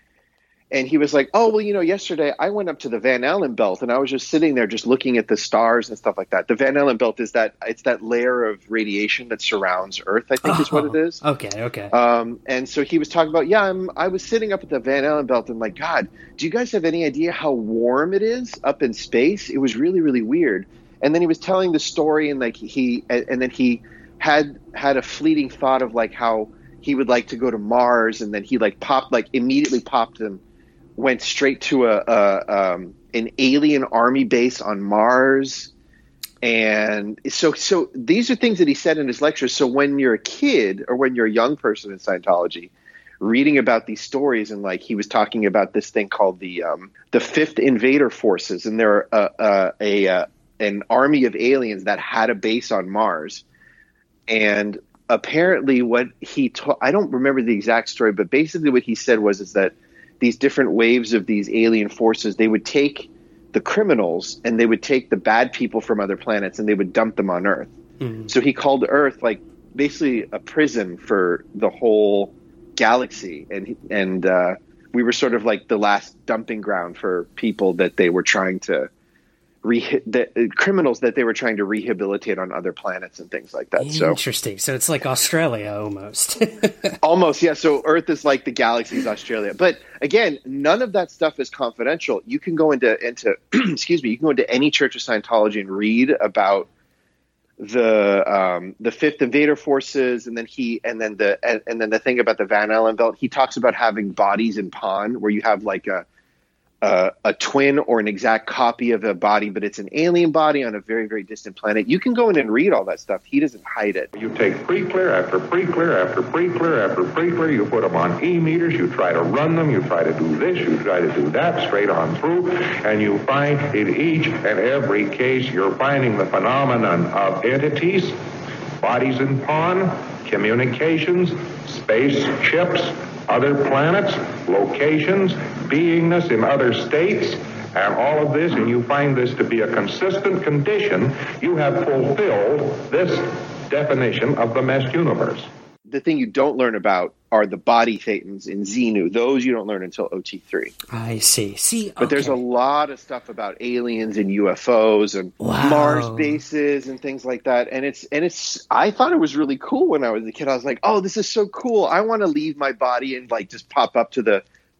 and he was like, oh, well, yesterday I went up to the Van Allen belt, and I was just sitting there just looking at the stars and stuff like that. The Van Allen belt is that layer of radiation that surrounds Earth, I think is what it is. Okay. And so he was talking about, I was sitting up at the Van Allen belt, and God, do you guys have any idea how warm it is up in space? It was really, really weird. And then he was telling the story, and then he had a fleeting thought of how he would like to go to Mars, and then he immediately popped and went straight to an alien army base on Mars. And so these are things that he said in his lectures. So when you're a kid or when you're a young person in Scientology, reading about these stories, and like he was talking about this thing called the Fifth Invader Forces, and they're an army of aliens that had a base on Mars. And apparently what he I don't remember the exact story, but basically what he said is that these different waves of these alien forces, they would take the criminals and they would take the bad people from other planets and they would dump them on Earth. Mm-hmm. So he called Earth like basically a prison for the whole galaxy. And we were sort of like the last dumping ground for people that they were trying to criminals that they were trying to rehabilitate on other planets and things like that. Interesting. So it's like Australia almost. Almost, yeah. So Earth is like the galaxy's Australia. But again, none of that stuff is confidential. You can go into excuse me, you can go into any Church of Scientology and read about the Fifth Invader Forces, and then the thing about the Van Allen belt. He talks about having bodies in pawn, where you have like a twin or an exact copy of a body, but it's an alien body on a very, very distant planet. You can go in and read all that stuff. He doesn't hide it. You take pre-clear after pre-clear after pre-clear after pre-clear. You put them on E-meters. You try to run them. You try to do this. You try to do that straight on through. And you find in each and every case, you're finding the phenomenon of entities, bodies in pawn, communications, spaceships, other planets, locations, beingness in other states, and all of this, and you find this to be a consistent condition, you have fulfilled this definition of the meshed universe. The thing you don't learn about are the body thetans in Xenu. Those you don't learn until OT3. I see. But there's a lot of stuff about aliens and UFOs and Mars bases and things like that. And it's. I thought it was really cool when I was a kid. I was like, oh, this is so cool. I want to leave my body and like just pop up to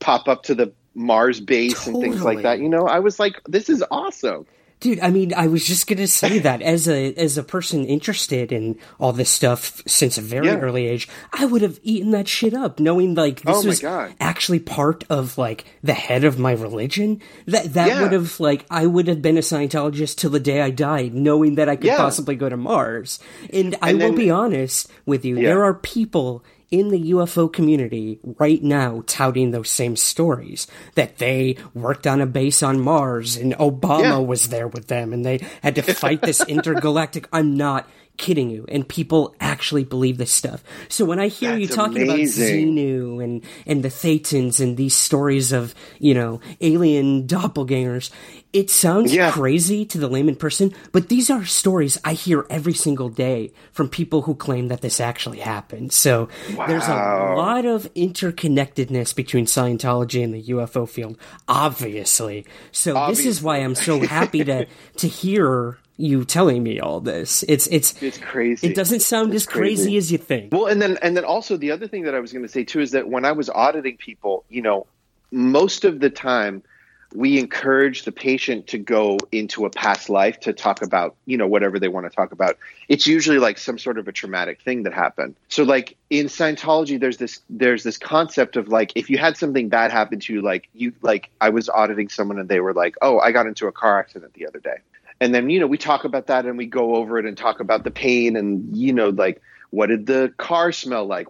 the Mars base and things like that. You know, I was like, this is awesome. Dude, I mean, I was just going to say that as a person interested in all this stuff since a very early age, I would have eaten that shit up, knowing like this was actually part of like the head of my religion. That would have like, I would have been a Scientologist till the day I died, knowing that I could possibly go to Mars. And I will be honest with you, there are people in the UFO community right now touting those same stories, that they worked on a base on Mars and Obama was there with them and they had to fight this intergalactic. I'm not kidding you. And people actually believe this stuff. So when I hear you talking about Xenu and the Thetans and these stories of, you know, alien doppelgangers, it sounds crazy to the layman person, but these are stories I hear every single day from people who claim that this actually happened. So there's a lot of interconnectedness between Scientology and the UFO field, obviously. So this is why I'm so happy to hear you telling me all this. It's crazy. It doesn't sound as crazy as you think. Well, and then also the other thing that I was going to say too is that when I was auditing people, you know, most of the time we encourage the patient to go into a past life to talk about, you know, whatever they want to talk about. It's usually like some sort of a traumatic thing that happened. So like in Scientology, there's this concept of like, if you had something bad happen to you, like I was auditing someone and they were like, oh, I got into a car accident the other day. And then, you know, we talk about that and we go over it and talk about the pain and, you know, like, what did the car smell like?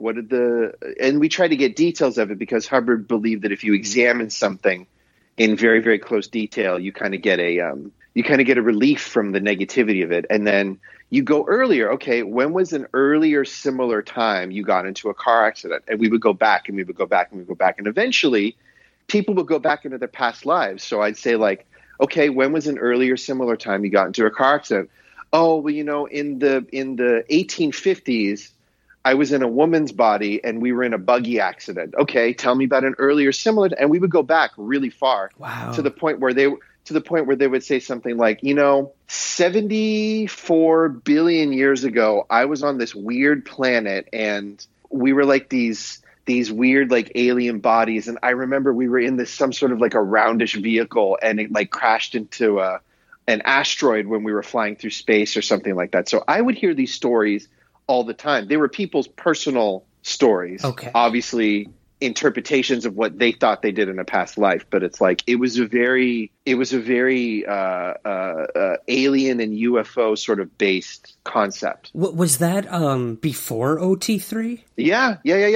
And we try to get details of it because Hubbard believed that if you examine something in very, very close detail, you kind of get a relief from the negativity of it. And then you go earlier. Okay, when was an earlier similar time you got into a car accident? And we would go back and we would go back and we would go back. And eventually people would go back into their past lives. So I'd say like, okay, when was an earlier similar time you got into a car accident? Oh, well, you know, in the 1850s, I was in a woman's body and we were in a buggy accident. Okay, tell me about an earlier similar. And we would go back really far to the point where they would say something like, you know, 74 billion years ago, I was on this weird planet and we were like these weird like alien bodies. And I remember we were in this some sort of like a roundish vehicle and it like crashed into an asteroid when we were flying through space or something like that. So I would hear these stories all the time. They were people's personal stories. Okay. Obviously, interpretations of what they thought they did in a past life, but it's like it was a very alien and UFO sort of based concept. Was that before OT3? Yeah.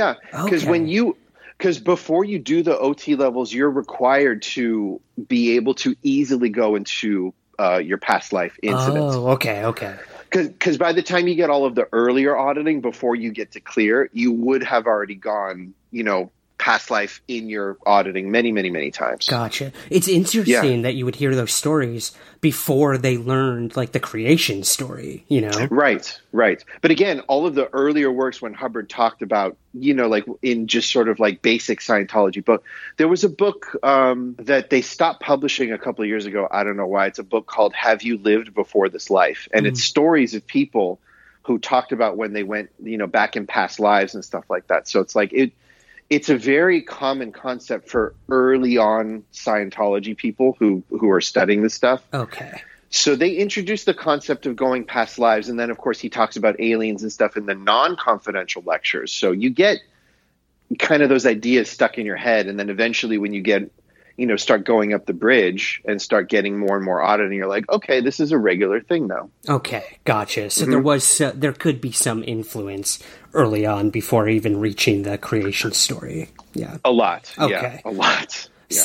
Because before you do the OT levels, you're required to be able to easily go into your past life incidents. Oh, okay. Because by the time you get all of the earlier auditing before you get to clear, you would have already gone, past life in your auditing many times. Gotcha. It's interesting that you would hear those stories before they learned like the creation story, Right. But again, all of the earlier works when Hubbard talked about, like in just sort of like basic Scientology book, there was a book that they stopped publishing a couple of years ago. I don't know why. It's a book called Have You Lived Before This Life? And it's stories of people who talked about when they went, back in past lives and stuff like that. So it's like it's a very common concept for early on Scientology people who are studying this stuff. Okay. So they introduced the concept of going past lives. And then, of course, he talks about aliens and stuff in the non-confidential lectures. So you get kind of those ideas stuck in your head. And then eventually when you get, start going up the bridge and start getting more and more auditing, you're like, okay, this is a regular thing now. Okay, gotcha. So there could be some influence early on before even reaching the creation story. Yeah. A lot. Okay. Yeah, a lot. Yeah.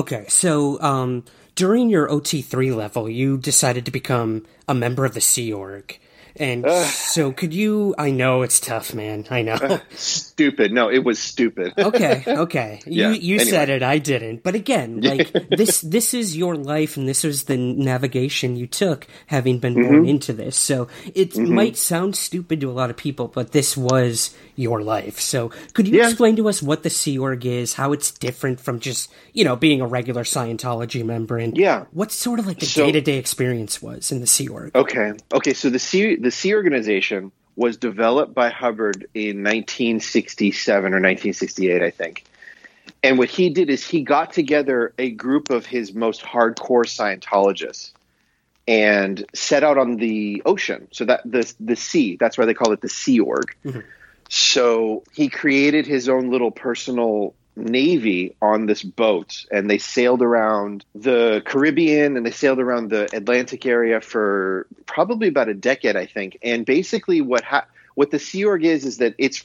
So during your OT3 level, you decided to become a member of the Sea Org. And so could you, I know it's tough, man. I know. Stupid. No, it was stupid. Okay. You anyway. said it, I didn't. But again, like this is your life and this was the navigation you took having been born into this. So it might sound stupid to a lot of people, but this was your life. So could you explain to us what the Sea Org is, how it's different from just, being a regular Scientology member, and what sort of like the day-to-day experience was in the Sea Org? Okay. So the Sea Organization was developed by Hubbard in 1967 or 1968, I think. And what he did is he got together a group of his most hardcore Scientologists and set out on the ocean. So that the sea, that's why they call it the Sea Org. Mm-hmm. So he created his own little personal navy on this boat, and they sailed around the Caribbean and they sailed around the Atlantic area for probably about a decade, I think. And basically what the Sea Org is that it's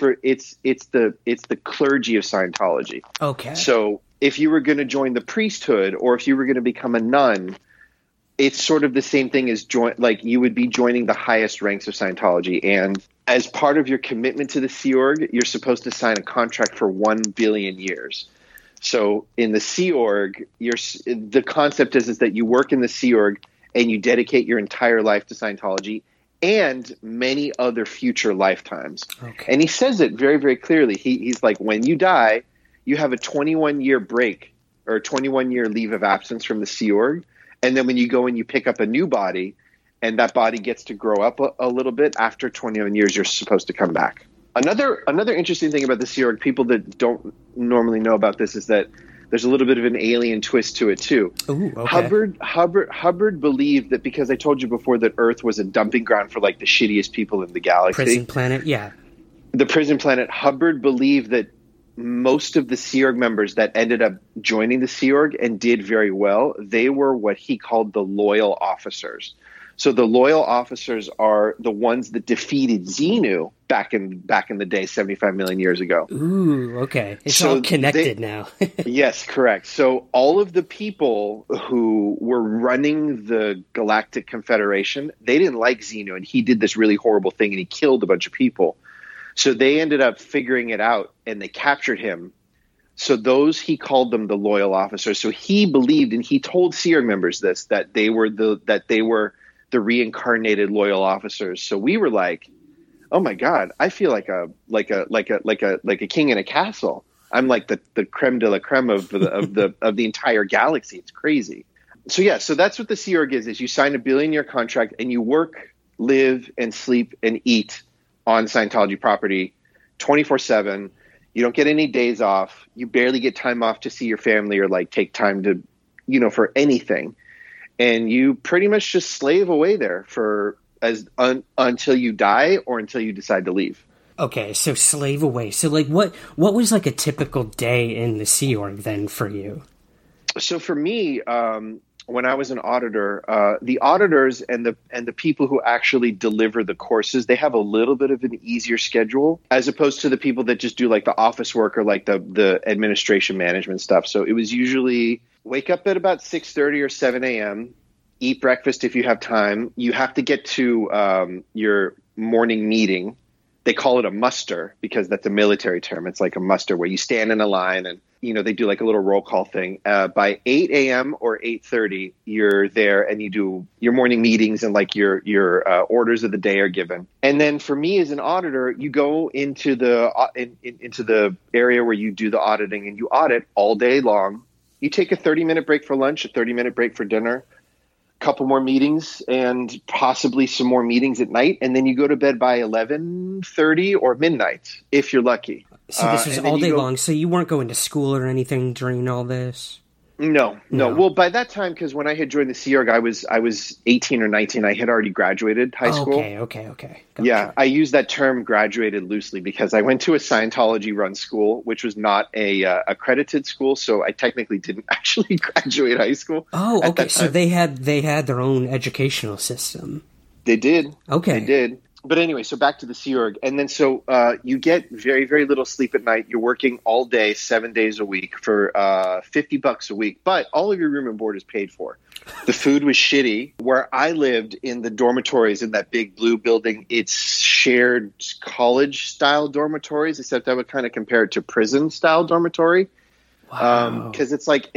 the clergy of Scientology. Okay. So if you were going to join the priesthood or if you were going to become a nun, it's sort of the same thing as you would be joining the highest ranks of Scientology. And as part of your commitment to the Sea Org, you're supposed to sign a contract for 1 billion years. So in the Sea Org, the concept is that you work in the Sea Org and you dedicate your entire life to Scientology and many other future lifetimes. Okay. And he says it very, very clearly. He's like, when you die, you have a 21-year break or a 21-year leave of absence from the Sea Org. And then when you go and you pick up a new body and that body gets to grow up a little bit, after 21 years, you're supposed to come back. Another interesting thing about the Sea Org, people that don't normally know about this, is that there's a little bit of an alien twist to it too. Ooh, okay. Hubbard believed that, because I told you before that Earth was a dumping ground for like the shittiest people in the galaxy. Prison planet, yeah. The prison planet. Hubbard believed that most of the Sea Org members that ended up joining the Sea Org and did very well, they were what he called the loyal officers. So the loyal officers are the ones that defeated Xenu back in the day, 75 million years ago. Ooh, okay. It's all connected now. Yes, correct. So all of the people who were running the Galactic Confederation, they didn't like Xenu, and he did this really horrible thing and he killed a bunch of people. So they ended up figuring it out and they captured him. So he called them the loyal officers. So he believed, and he told Sea Org members this, that they were the reincarnated loyal officers. So we were like, oh my God, I feel like a king in a castle. I'm like the creme de la creme of the entire galaxy. It's crazy. So that's what the Sea Org is you sign a 1 billion-year contract and you work, live, and sleep and eat on Scientology property 24/7. You don't get any days off. You barely get time off to see your family or like take time to, for anything. And you pretty much just slave away there for until you die or until you decide to leave. Okay, so slave away. So, like, what was, like, a typical day in the Sea Org then for you? So for me, when I was an auditor, the auditors and the people who actually deliver the courses, they have a little bit of an easier schedule as opposed to the people that just do like the office work or like the administration management stuff. So it was usually wake up at about 6:30 or 7 a.m., eat breakfast if you have time. You have to get to your morning meeting. They call it a muster because that's a military term. It's like a muster where you stand in a line and, you know, they do like a little roll call thing. By 8 a.m. or 8:30, you're there and you do your morning meetings and like your orders of the day are given. And then for me as an auditor, you go into the area where you do the auditing and you audit all day long. You take a 30-minute break for lunch, a 30-minute break for dinner, couple more meetings and possibly some more meetings at night. And then you go to bed by 11:30 or midnight, if you're lucky. So this was all day long. So you weren't going to school or anything during all this? No. Well, by that time, because when I had joined the Sea Org, I was 18 or 19. I had already graduated high school. Okay. Gotcha. Yeah, I use that term graduated loosely because I went to a Scientology-run school, which was not a accredited school, so I technically didn't actually graduate high school. Oh, okay. So they had their own educational system. They did. Okay. They did. But anyway, so back to the Sea Org. And then so you get very, very little sleep at night. You're working all day, 7 days a week for $50 a week. But all of your room and board is paid for. The food was shitty. Where I lived in the dormitories in that big blue building, it's shared college-style dormitories, except I would kind of compare it to prison-style dormitory. Wow. Because it's like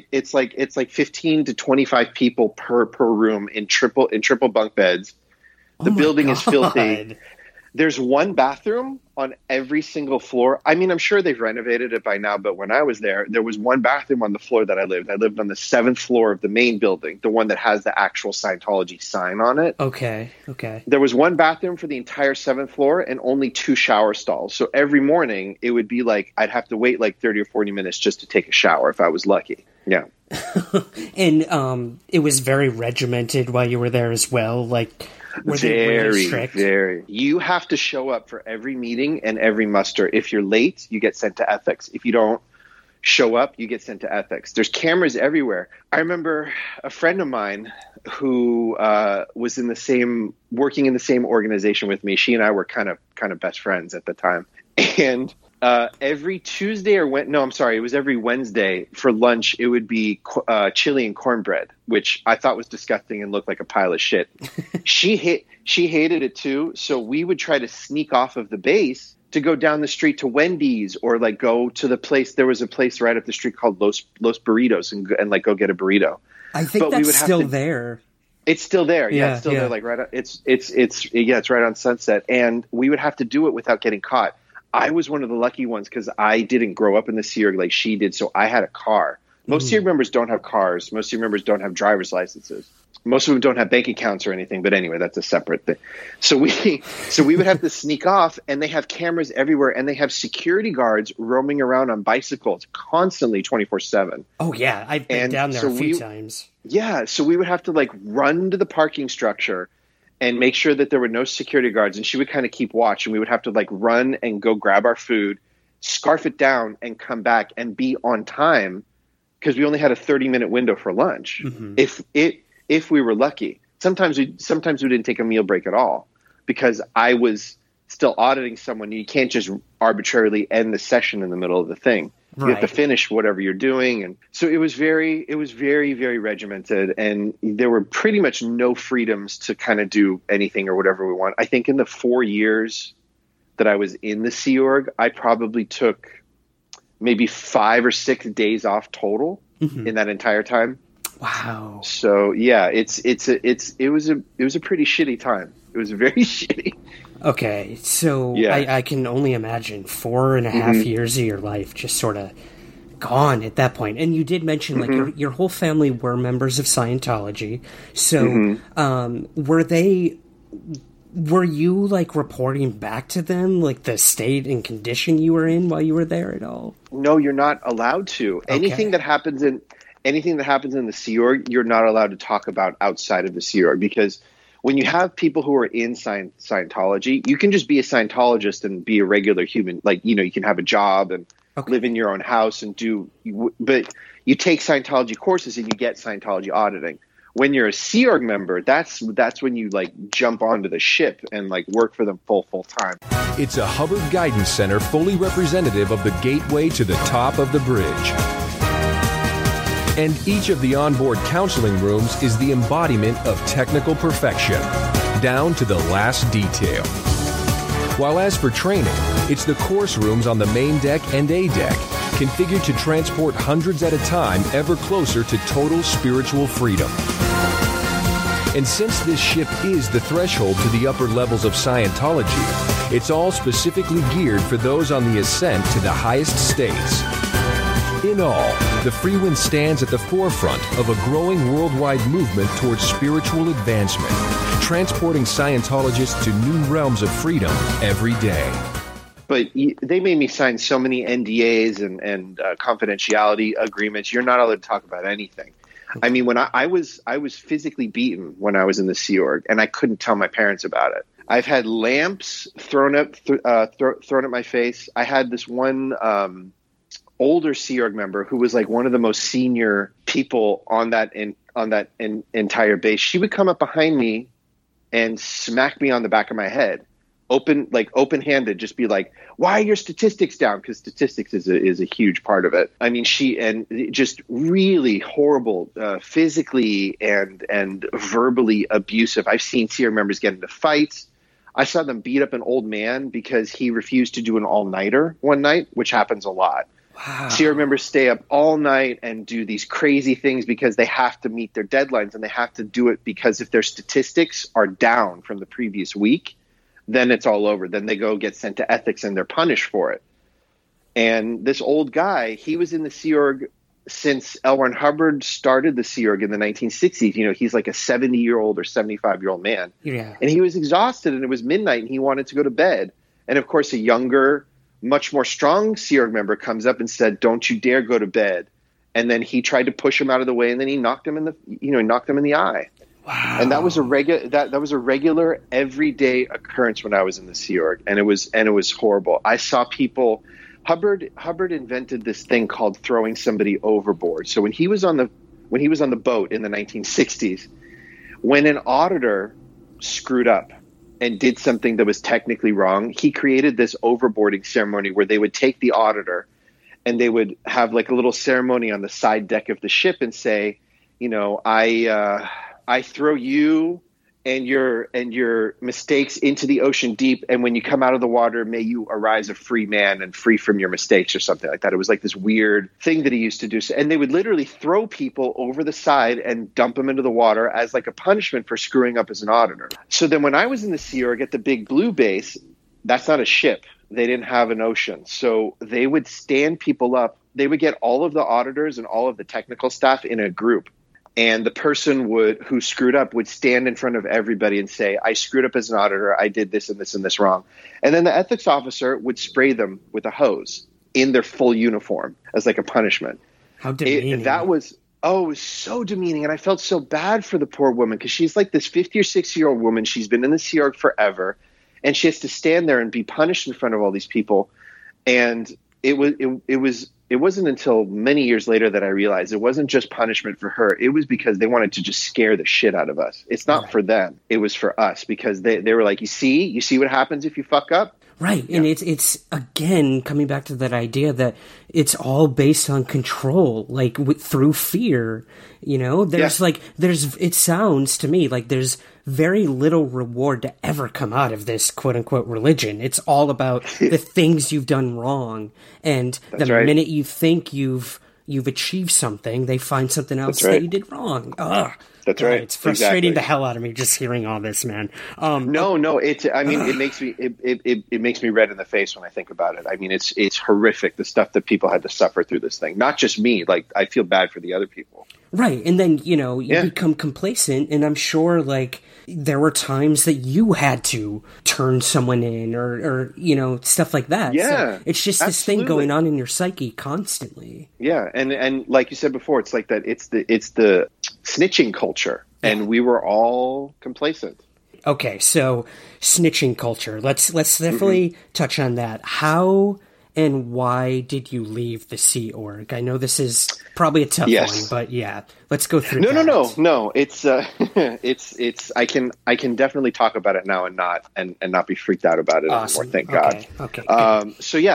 15 to 25 people per room in triple bunk beds. The building is filthy. There's one bathroom on every single floor. I mean, I'm sure they've renovated it by now, but when I was there was one bathroom on the floor that I lived. I lived on the 7th floor of the main building, the one that has the actual Scientology sign on it. Okay. There was one bathroom for the entire 7th floor and only 2 shower stalls. So every morning it would be like I'd have to wait like 30 or 40 minutes just to take a shower if I was lucky. Yeah. And it was very regimented while you were there as well, like... Were they really strict? Very. You have to show up for every meeting and every muster. If you're late, you get sent to ethics. If you don't show up, you get sent to ethics. There's cameras everywhere. I remember a friend of mine who was working in the same organization with me. She and I were kind of best friends at the time. And every Tuesday it was every Wednesday for lunch. It would be chili and cornbread, which I thought was disgusting and looked like a pile of shit. She hated it too. So we would try to sneak off of the base to go down the street to Wendy's or like go to the place. There was a place right up the street called Los Burritos and like go get a burrito. I think that's still there. It's still there. Yeah, it's still there. Like right. It's right on Sunset, and we would have to do it without getting caught. I was one of the lucky ones because I didn't grow up in the Sea Org like she did, so I had a car. Most Sea Org members don't have cars. Most Sea Org members don't have driver's licenses. Most of them don't have bank accounts or anything. But anyway, that's a separate thing. So we would have to sneak off, and they have cameras everywhere, and they have security guards roaming around on bicycles constantly 24/7. Oh yeah, I've been down there a few times. Yeah, so we would have to like run to the parking structure and make sure that there were no security guards. And she would kind of keep watch, and we would have to like run and go grab our food, scarf it down, and come back and be on time because we only had a 30-minute window for lunch. Mm-hmm. If we were lucky. Sometimes we didn't take a meal break at all because I was still auditing someone. You can't just arbitrarily end the session in the middle of the thing. You have to finish whatever you're doing. And so it was very, very regimented. And there were pretty much no freedoms to kind of do anything or whatever we want. I think in the 4 years that I was in the Sea Org, I probably took maybe 5 or 6 days off total in that entire time. Wow. So yeah, it was a pretty shitty time. It was very shitty. Okay, so I can only imagine 4.5 years of your life just sort of gone at that point. And you did mention like your whole family were members of Scientology. So were you like reporting back to them like the state and condition you were in while you were there at all? No, you're not allowed to. Okay. Anything that happens in the Sea Org, you're not allowed to talk about outside of the Sea Org because when you have people who are in Scientology, you can just be a Scientologist and be a regular human. Like, you know, you can have a job and live in your own house and but you take Scientology courses and you get Scientology auditing. When you're a Sea Org member, that's when you like jump onto the ship and like work for them full time. It's a Hubbard Guidance Center fully representative of the gateway to the top of the bridge. And each of the onboard counseling rooms is the embodiment of technical perfection, down to the last detail. While as for training, it's the course rooms on the main deck and A deck, configured to transport hundreds at a time ever closer to total spiritual freedom. And since this ship is the threshold to the upper levels of Scientology, it's all specifically geared for those on the ascent to the highest states. In all, the Freewind stands at the forefront of a growing worldwide movement towards spiritual advancement, transporting Scientologists to new realms of freedom every day. But they made me sign so many NDAs and confidentiality agreements. You're not allowed to talk about anything. I mean, when I was physically beaten when I was in the Sea Org, and I couldn't tell my parents about it. I've had lamps thrown at my face. I had this one older Sea Org member who was like one of the most senior people on that entire base. She would come up behind me and smack me on the back of my head, open-handed, just be like, "Why are your statistics down?" Because statistics is a huge part of it. I mean, just really horrible, physically and verbally abusive. I've seen Sea Org members get into fights. I saw them beat up an old man because he refused to do an all-nighter one night, which happens a lot. Wow. Sea Org members stay up all night and do these crazy things because they have to meet their deadlines, and they have to do it because if their statistics are down from the previous week, then it's all over. Then they go get sent to ethics and they're punished for it. And this old guy, he was in the Sea Org since L. Ron Hubbard started the Sea Org in the 1960s. You know, he's like a 70-year-old or 75-year-old man. Yeah. And he was exhausted, and it was midnight, and he wanted to go to bed. And, of course, a younger, much more strong Sea Org member comes up and said, "Don't you dare go to bed." And then he tried to push him out of the way, and then he knocked him in the eye. Wow. And that was a regular everyday occurrence when I was in the Sea Org, and it was horrible. I saw people. Hubbard invented this thing called throwing somebody overboard. So when he was on the boat in the 1960s, when an auditor screwed up and did something that was technically wrong, he created this overboarding ceremony where they would take the auditor and they would have like a little ceremony on the side deck of the ship and say, you know, I throw you and your mistakes into the ocean deep, and when you come out of the water, may you arise a free man and free from your mistakes, or something like that. It was like this weird thing that he used to do. And they would literally throw people over the side and dump them into the water as like a punishment for screwing up as an auditor. So then when I was in the Sea Org at the Big Blue base, that's not a ship. They didn't have an ocean. So they would stand people up. They would get all of the auditors and all of the technical staff in a group. And the person who screwed up would stand in front of everybody and say, "I screwed up as an auditor. I did this and this and this wrong." And then the ethics officer would spray them with a hose in their full uniform as like a punishment. How demeaning. It was so demeaning. And I felt so bad for the poor woman because she's like this 50 or 60-year-old woman. She's been in the Sea Org forever. And she has to stand there and be punished in front of all these people. And it wasn't until many years later that I realized it wasn't just punishment for her. It was because they wanted to just scare the shit out of us. It's not for them. It was for us because they were like, you see what happens if you fuck up? Right. Yeah. And it's again, coming back to that idea that it's all based on control, like through fear, you know, it sounds to me like there's very little reward to ever come out of this quote unquote religion. It's all about the things you've done wrong. And minute you think you've achieved something, they find something else that you did wrong. Ugh. That's right. It's frustrating the hell out of me just hearing all this, man. It makes me red in the face when I think about it. I mean, it's horrific, the stuff that people had to suffer through this thing. Not just me. Like, I feel bad for the other people. Right. And then, you know, you become complacent, and I'm sure, like, there were times that you had to turn someone in or you know, stuff like that. Yeah. So it's just this thing going on in your psyche constantly. Yeah. And like you said before, it's like that. It's the snitching culture, and we were all complacent. Okay, so snitching culture. Let's definitely touch on that. How and why did you leave the Sea Org? I know this is probably a tough one, but yeah, let's go through. No. It's I can definitely talk about it now and not be freaked out about it anymore. Thank God. Okay.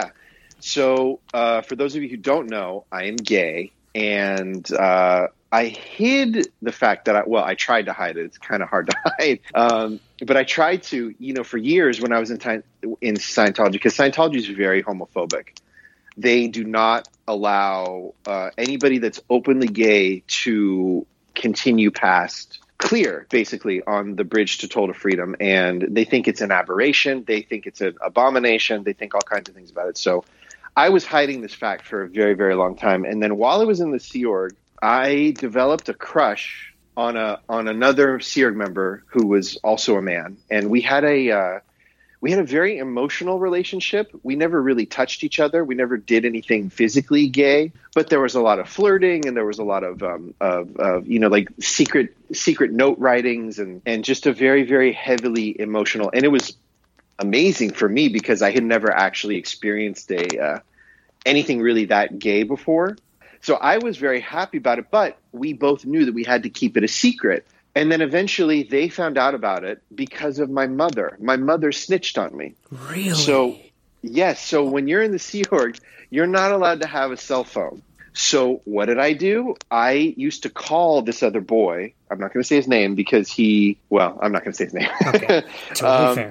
So for those of you who don't know, I am gay, and I hid the fact that I tried to hide it. It's kind of hard to hide. But I tried to, for years when I was in Scientology, because Scientology is very homophobic. They do not allow anybody that's openly gay to continue past clear, basically, on the bridge to total freedom. And they think it's an aberration. They think it's an abomination. They think all kinds of things about it. So I was hiding this fact for a very, very long time. And then while I was in the Sea Org, I developed a crush on another Sea Org member who was also a man, and we had a very emotional relationship. We never really touched each other. We never did anything physically gay, but there was a lot of flirting, and there was a lot of like secret note writings, and just a very, very heavily emotional. And it was amazing for me because I had never actually experienced anything really that gay before. So I was very happy about it, but we both knew that we had to keep it a secret. And then eventually they found out about it because of my mother. My mother snitched on me. Really? So, yes. So when you're in the Sea Org, you're not allowed to have a cell phone. So what did I do? I used to call this other boy. I'm not going to say his name because I'm not going to say his name. Okay. Totally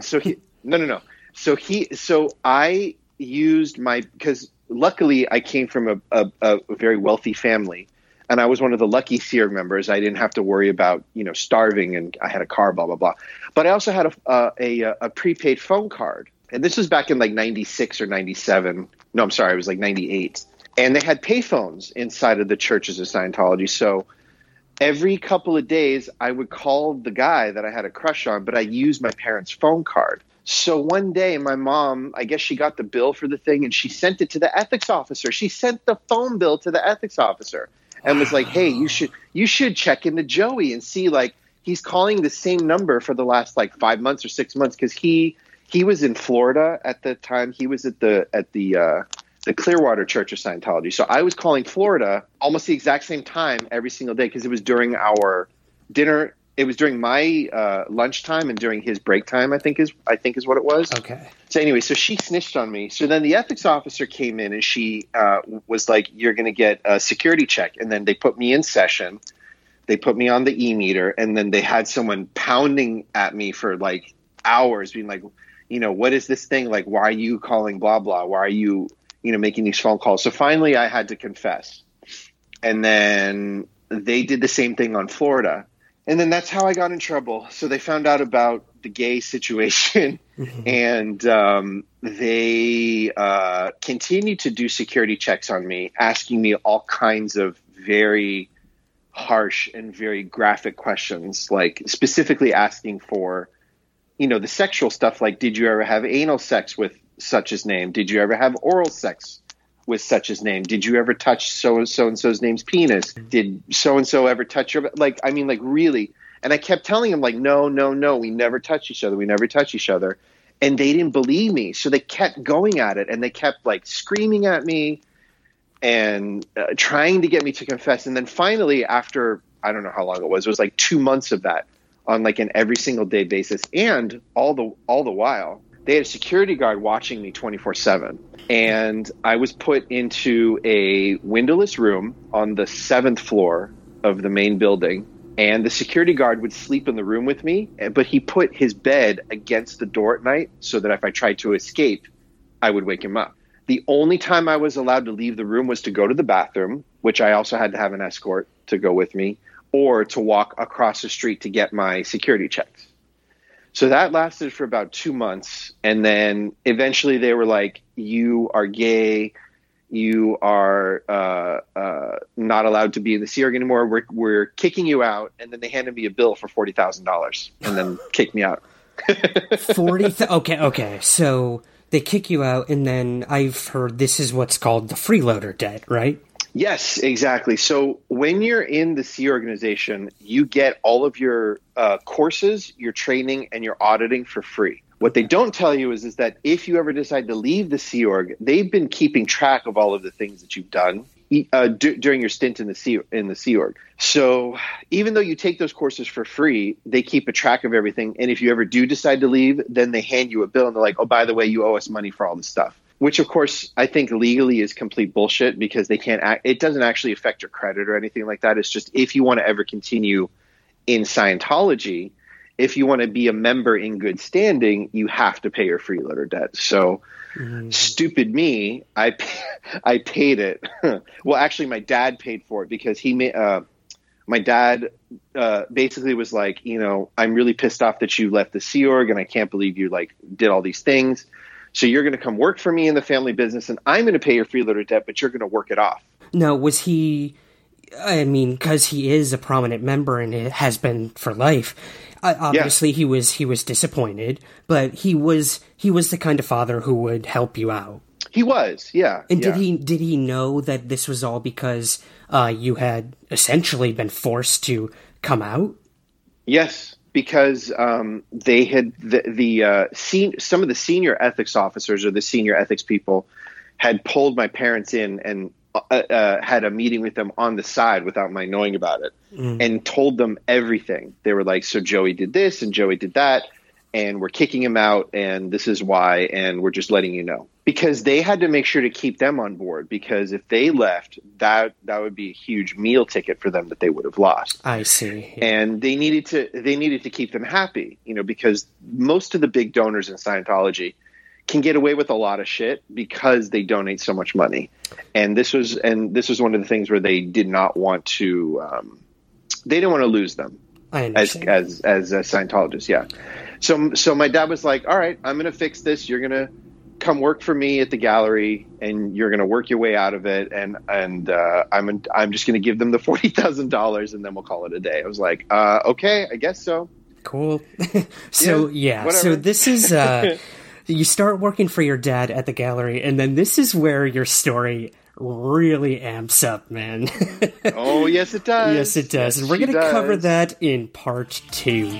fair. So I used because luckily I came from a very wealthy family, and I was one of the lucky Sea Org members. I didn't have to worry about, starving, and I had a car, blah, blah, blah. But I also had a prepaid phone card. And this was back in like 96 or 97. No, I'm sorry. It was like 98. And they had payphones inside of the churches of Scientology. So every couple of days I would call the guy that I had a crush on, but I used my parents' phone card. So one day my mom, I guess she got the bill for the thing and she sent it to the ethics officer. She sent the phone bill to the ethics officer and was like, hey, you should check into Joey and see, like, he's calling the same number for the last like 5 months or 6 months. Cause he was in Florida at the time. He was at the Clearwater Church of Scientology. So I was calling Florida almost the exact same time every single day. Cause it was during our dinner. It was during my lunchtime and during his break time, I think is what it was. Okay. So anyway, so she snitched on me. So then the ethics officer came in and she was like, you're going to get a security check. And then they put me in session. They put me on the e-meter, and then they had someone pounding at me for like hours being like, what is this thing? Like, why are you calling blah, blah? Why are you, making these phone calls? So finally I had to confess. And then they did the same thing on Florida. And then that's how I got in trouble. So they found out about the gay situation, and they continued to do security checks on me, asking me all kinds of very harsh and very graphic questions, like specifically asking for, the sexual stuff, like, did you ever have anal sex with such as name? Did you ever have oral sex with such as name? Did you ever touch so-and-so's name's penis? Did so-and-so ever touch your, really? And I kept telling him, like, no, we never touch each other. And they didn't believe me. So they kept going at it, and they kept like screaming at me and trying to get me to confess. And then finally, after, I don't know how long it was like 2 months of that on like an every single day basis. And all the while, they had a security guard watching me 24/7. And I was put into a windowless room on the 7th floor of the main building. And the security guard would sleep in the room with me, but he put his bed against the door at night so that if I tried to escape, I would wake him up. The only time I was allowed to leave the room was to go to the bathroom, which I also had to have an escort to go with me, or to walk across the street to get my security checks. So that lasted for about 2 months. And then eventually they were like, you are gay. You are not allowed to be in the Sea Org anymore. We're kicking you out. And then they handed me a bill for $40,000 and then kicked me out. Okay. So they kick you out, and then I've heard this is what's called the freeloader debt, right? Yes, exactly. So when you're in the Sea organization, you get all of your courses, your training, and your auditing for free. What they don't tell you is that if you ever decide to leave the Sea Org, they've been keeping track of all of the things that you've done during your stint in the Sea Org. So even though you take those courses for free, they keep a track of everything. And if you ever do decide to leave, then they hand you a bill and they're like, oh, by the way, you owe us money for all this stuff. Which, of course, I think legally is complete bullshit because they can't it doesn't actually affect your credit or anything like that. It's just if you want to ever continue in Scientology, if you want to be a member in good standing, you have to pay your freeloader debt. So stupid me, I paid it. Well, actually, my dad paid for it because my dad basically was like, I'm really pissed off that you left the Sea Org and I can't believe you did all these things. So you're going to come work for me in the family business and I'm going to pay your freeloader debt, but you're going to work it off. Now, was he, because he is a prominent member and it has been for life, obviously he was disappointed, but he was the kind of father who would help you out. He was, yeah. And did he know that this was all because you had essentially been forced to come out? Yes. Because they had some of the senior ethics officers or the senior ethics people had pulled my parents in and had a meeting with them on the side without my knowing about it and told them everything. They were like, so Joey did this and Joey did that and we're kicking him out and this is why and we're just letting you know. Because they had to make sure to keep them on board because if they left, that would be a huge meal ticket for them that they would have lost. I see. Yeah. And they needed to keep them happy, because most of the big donors in Scientology can get away with a lot of shit because they donate so much money. And this was one of the things where they did not want to they didn't want to lose them as Scientologists. Yeah. So my dad was like, all right, I'm going to fix this. You're going to come work for me at the gallery and you're going to work your way out of it. And I'm just going to give them the $40,000 and then we'll call it a day. I was like, okay, I guess so. Cool. So this is, you start working for your dad at the gallery and then this is where your story really amps up, man. Oh, yes, it does. Yes, it does. And we're going to cover that in part 2.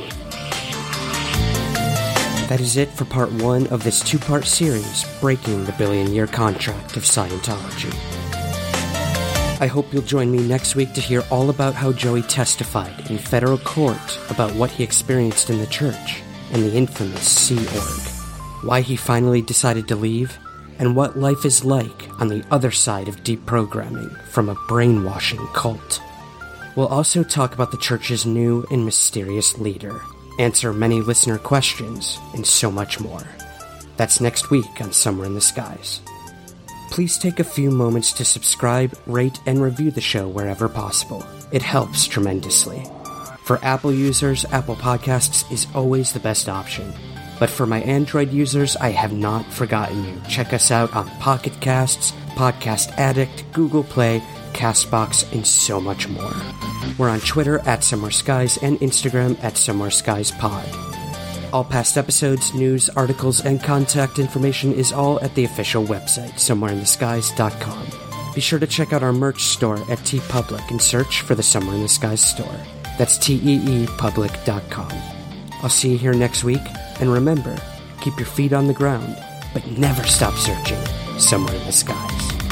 That is it for part 1 of this 2-part series, Breaking the Billion-Year Contract of Scientology. I hope you'll join me next week to hear all about how Joey testified in federal court about what he experienced in the church and the infamous Sea Org, why he finally decided to leave, and what life is like on the other side of deprogramming from a brainwashing cult. We'll also talk about the church's new and mysterious leader, answer many listener questions, and so much more. That's next week on Somewhere in the Skies. Please take a few moments to subscribe, rate, and review the show wherever possible. It helps tremendously. For Apple users, Apple Podcasts is always the best option. But for my Android users, I have not forgotten you. Check us out on Pocket Casts, Podcast Addict, Google Play, CastBox, and so much more. We're on Twitter at Somewhere Skies and Instagram at Somewhere Skies Pod. All past episodes, news, articles, and contact information is all at the official website, somewhereintheskies.com. Be sure to check out our merch store at TeePublic and search for the Somewhere in the Skies store. That's teepublic.com. I'll see you here next week, and remember, keep your feet on the ground, but never stop searching somewhere in the skies.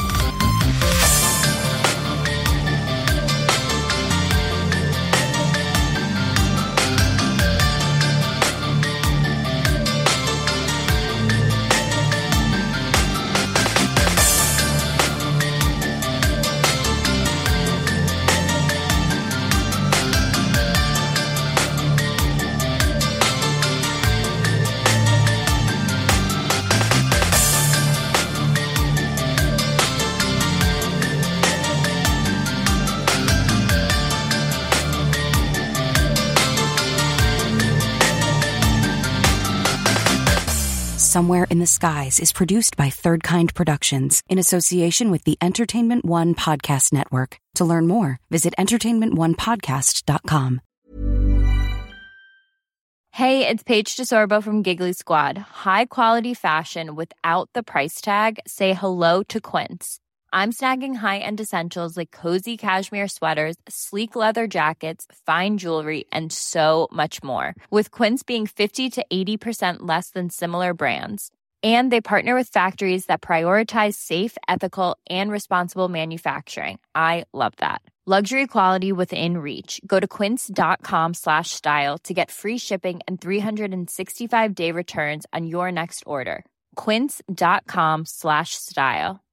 Somewhere in the Skies is produced by Third Kind Productions in association with the Entertainment One Podcast Network. To learn more, visit entertainmentonepodcast.com. Hey, it's Paige DeSorbo from Giggly Squad. High quality fashion without the price tag. Say hello to Quince. I'm snagging high-end essentials like cozy cashmere sweaters, sleek leather jackets, fine jewelry, and so much more. With Quince being 50 to 80% less than similar brands. And they partner with factories that prioritize safe, ethical, and responsible manufacturing. I love that. Luxury quality within reach. Go to quince.com/style to get free shipping and 365-day returns on your next order. Quince.com/style.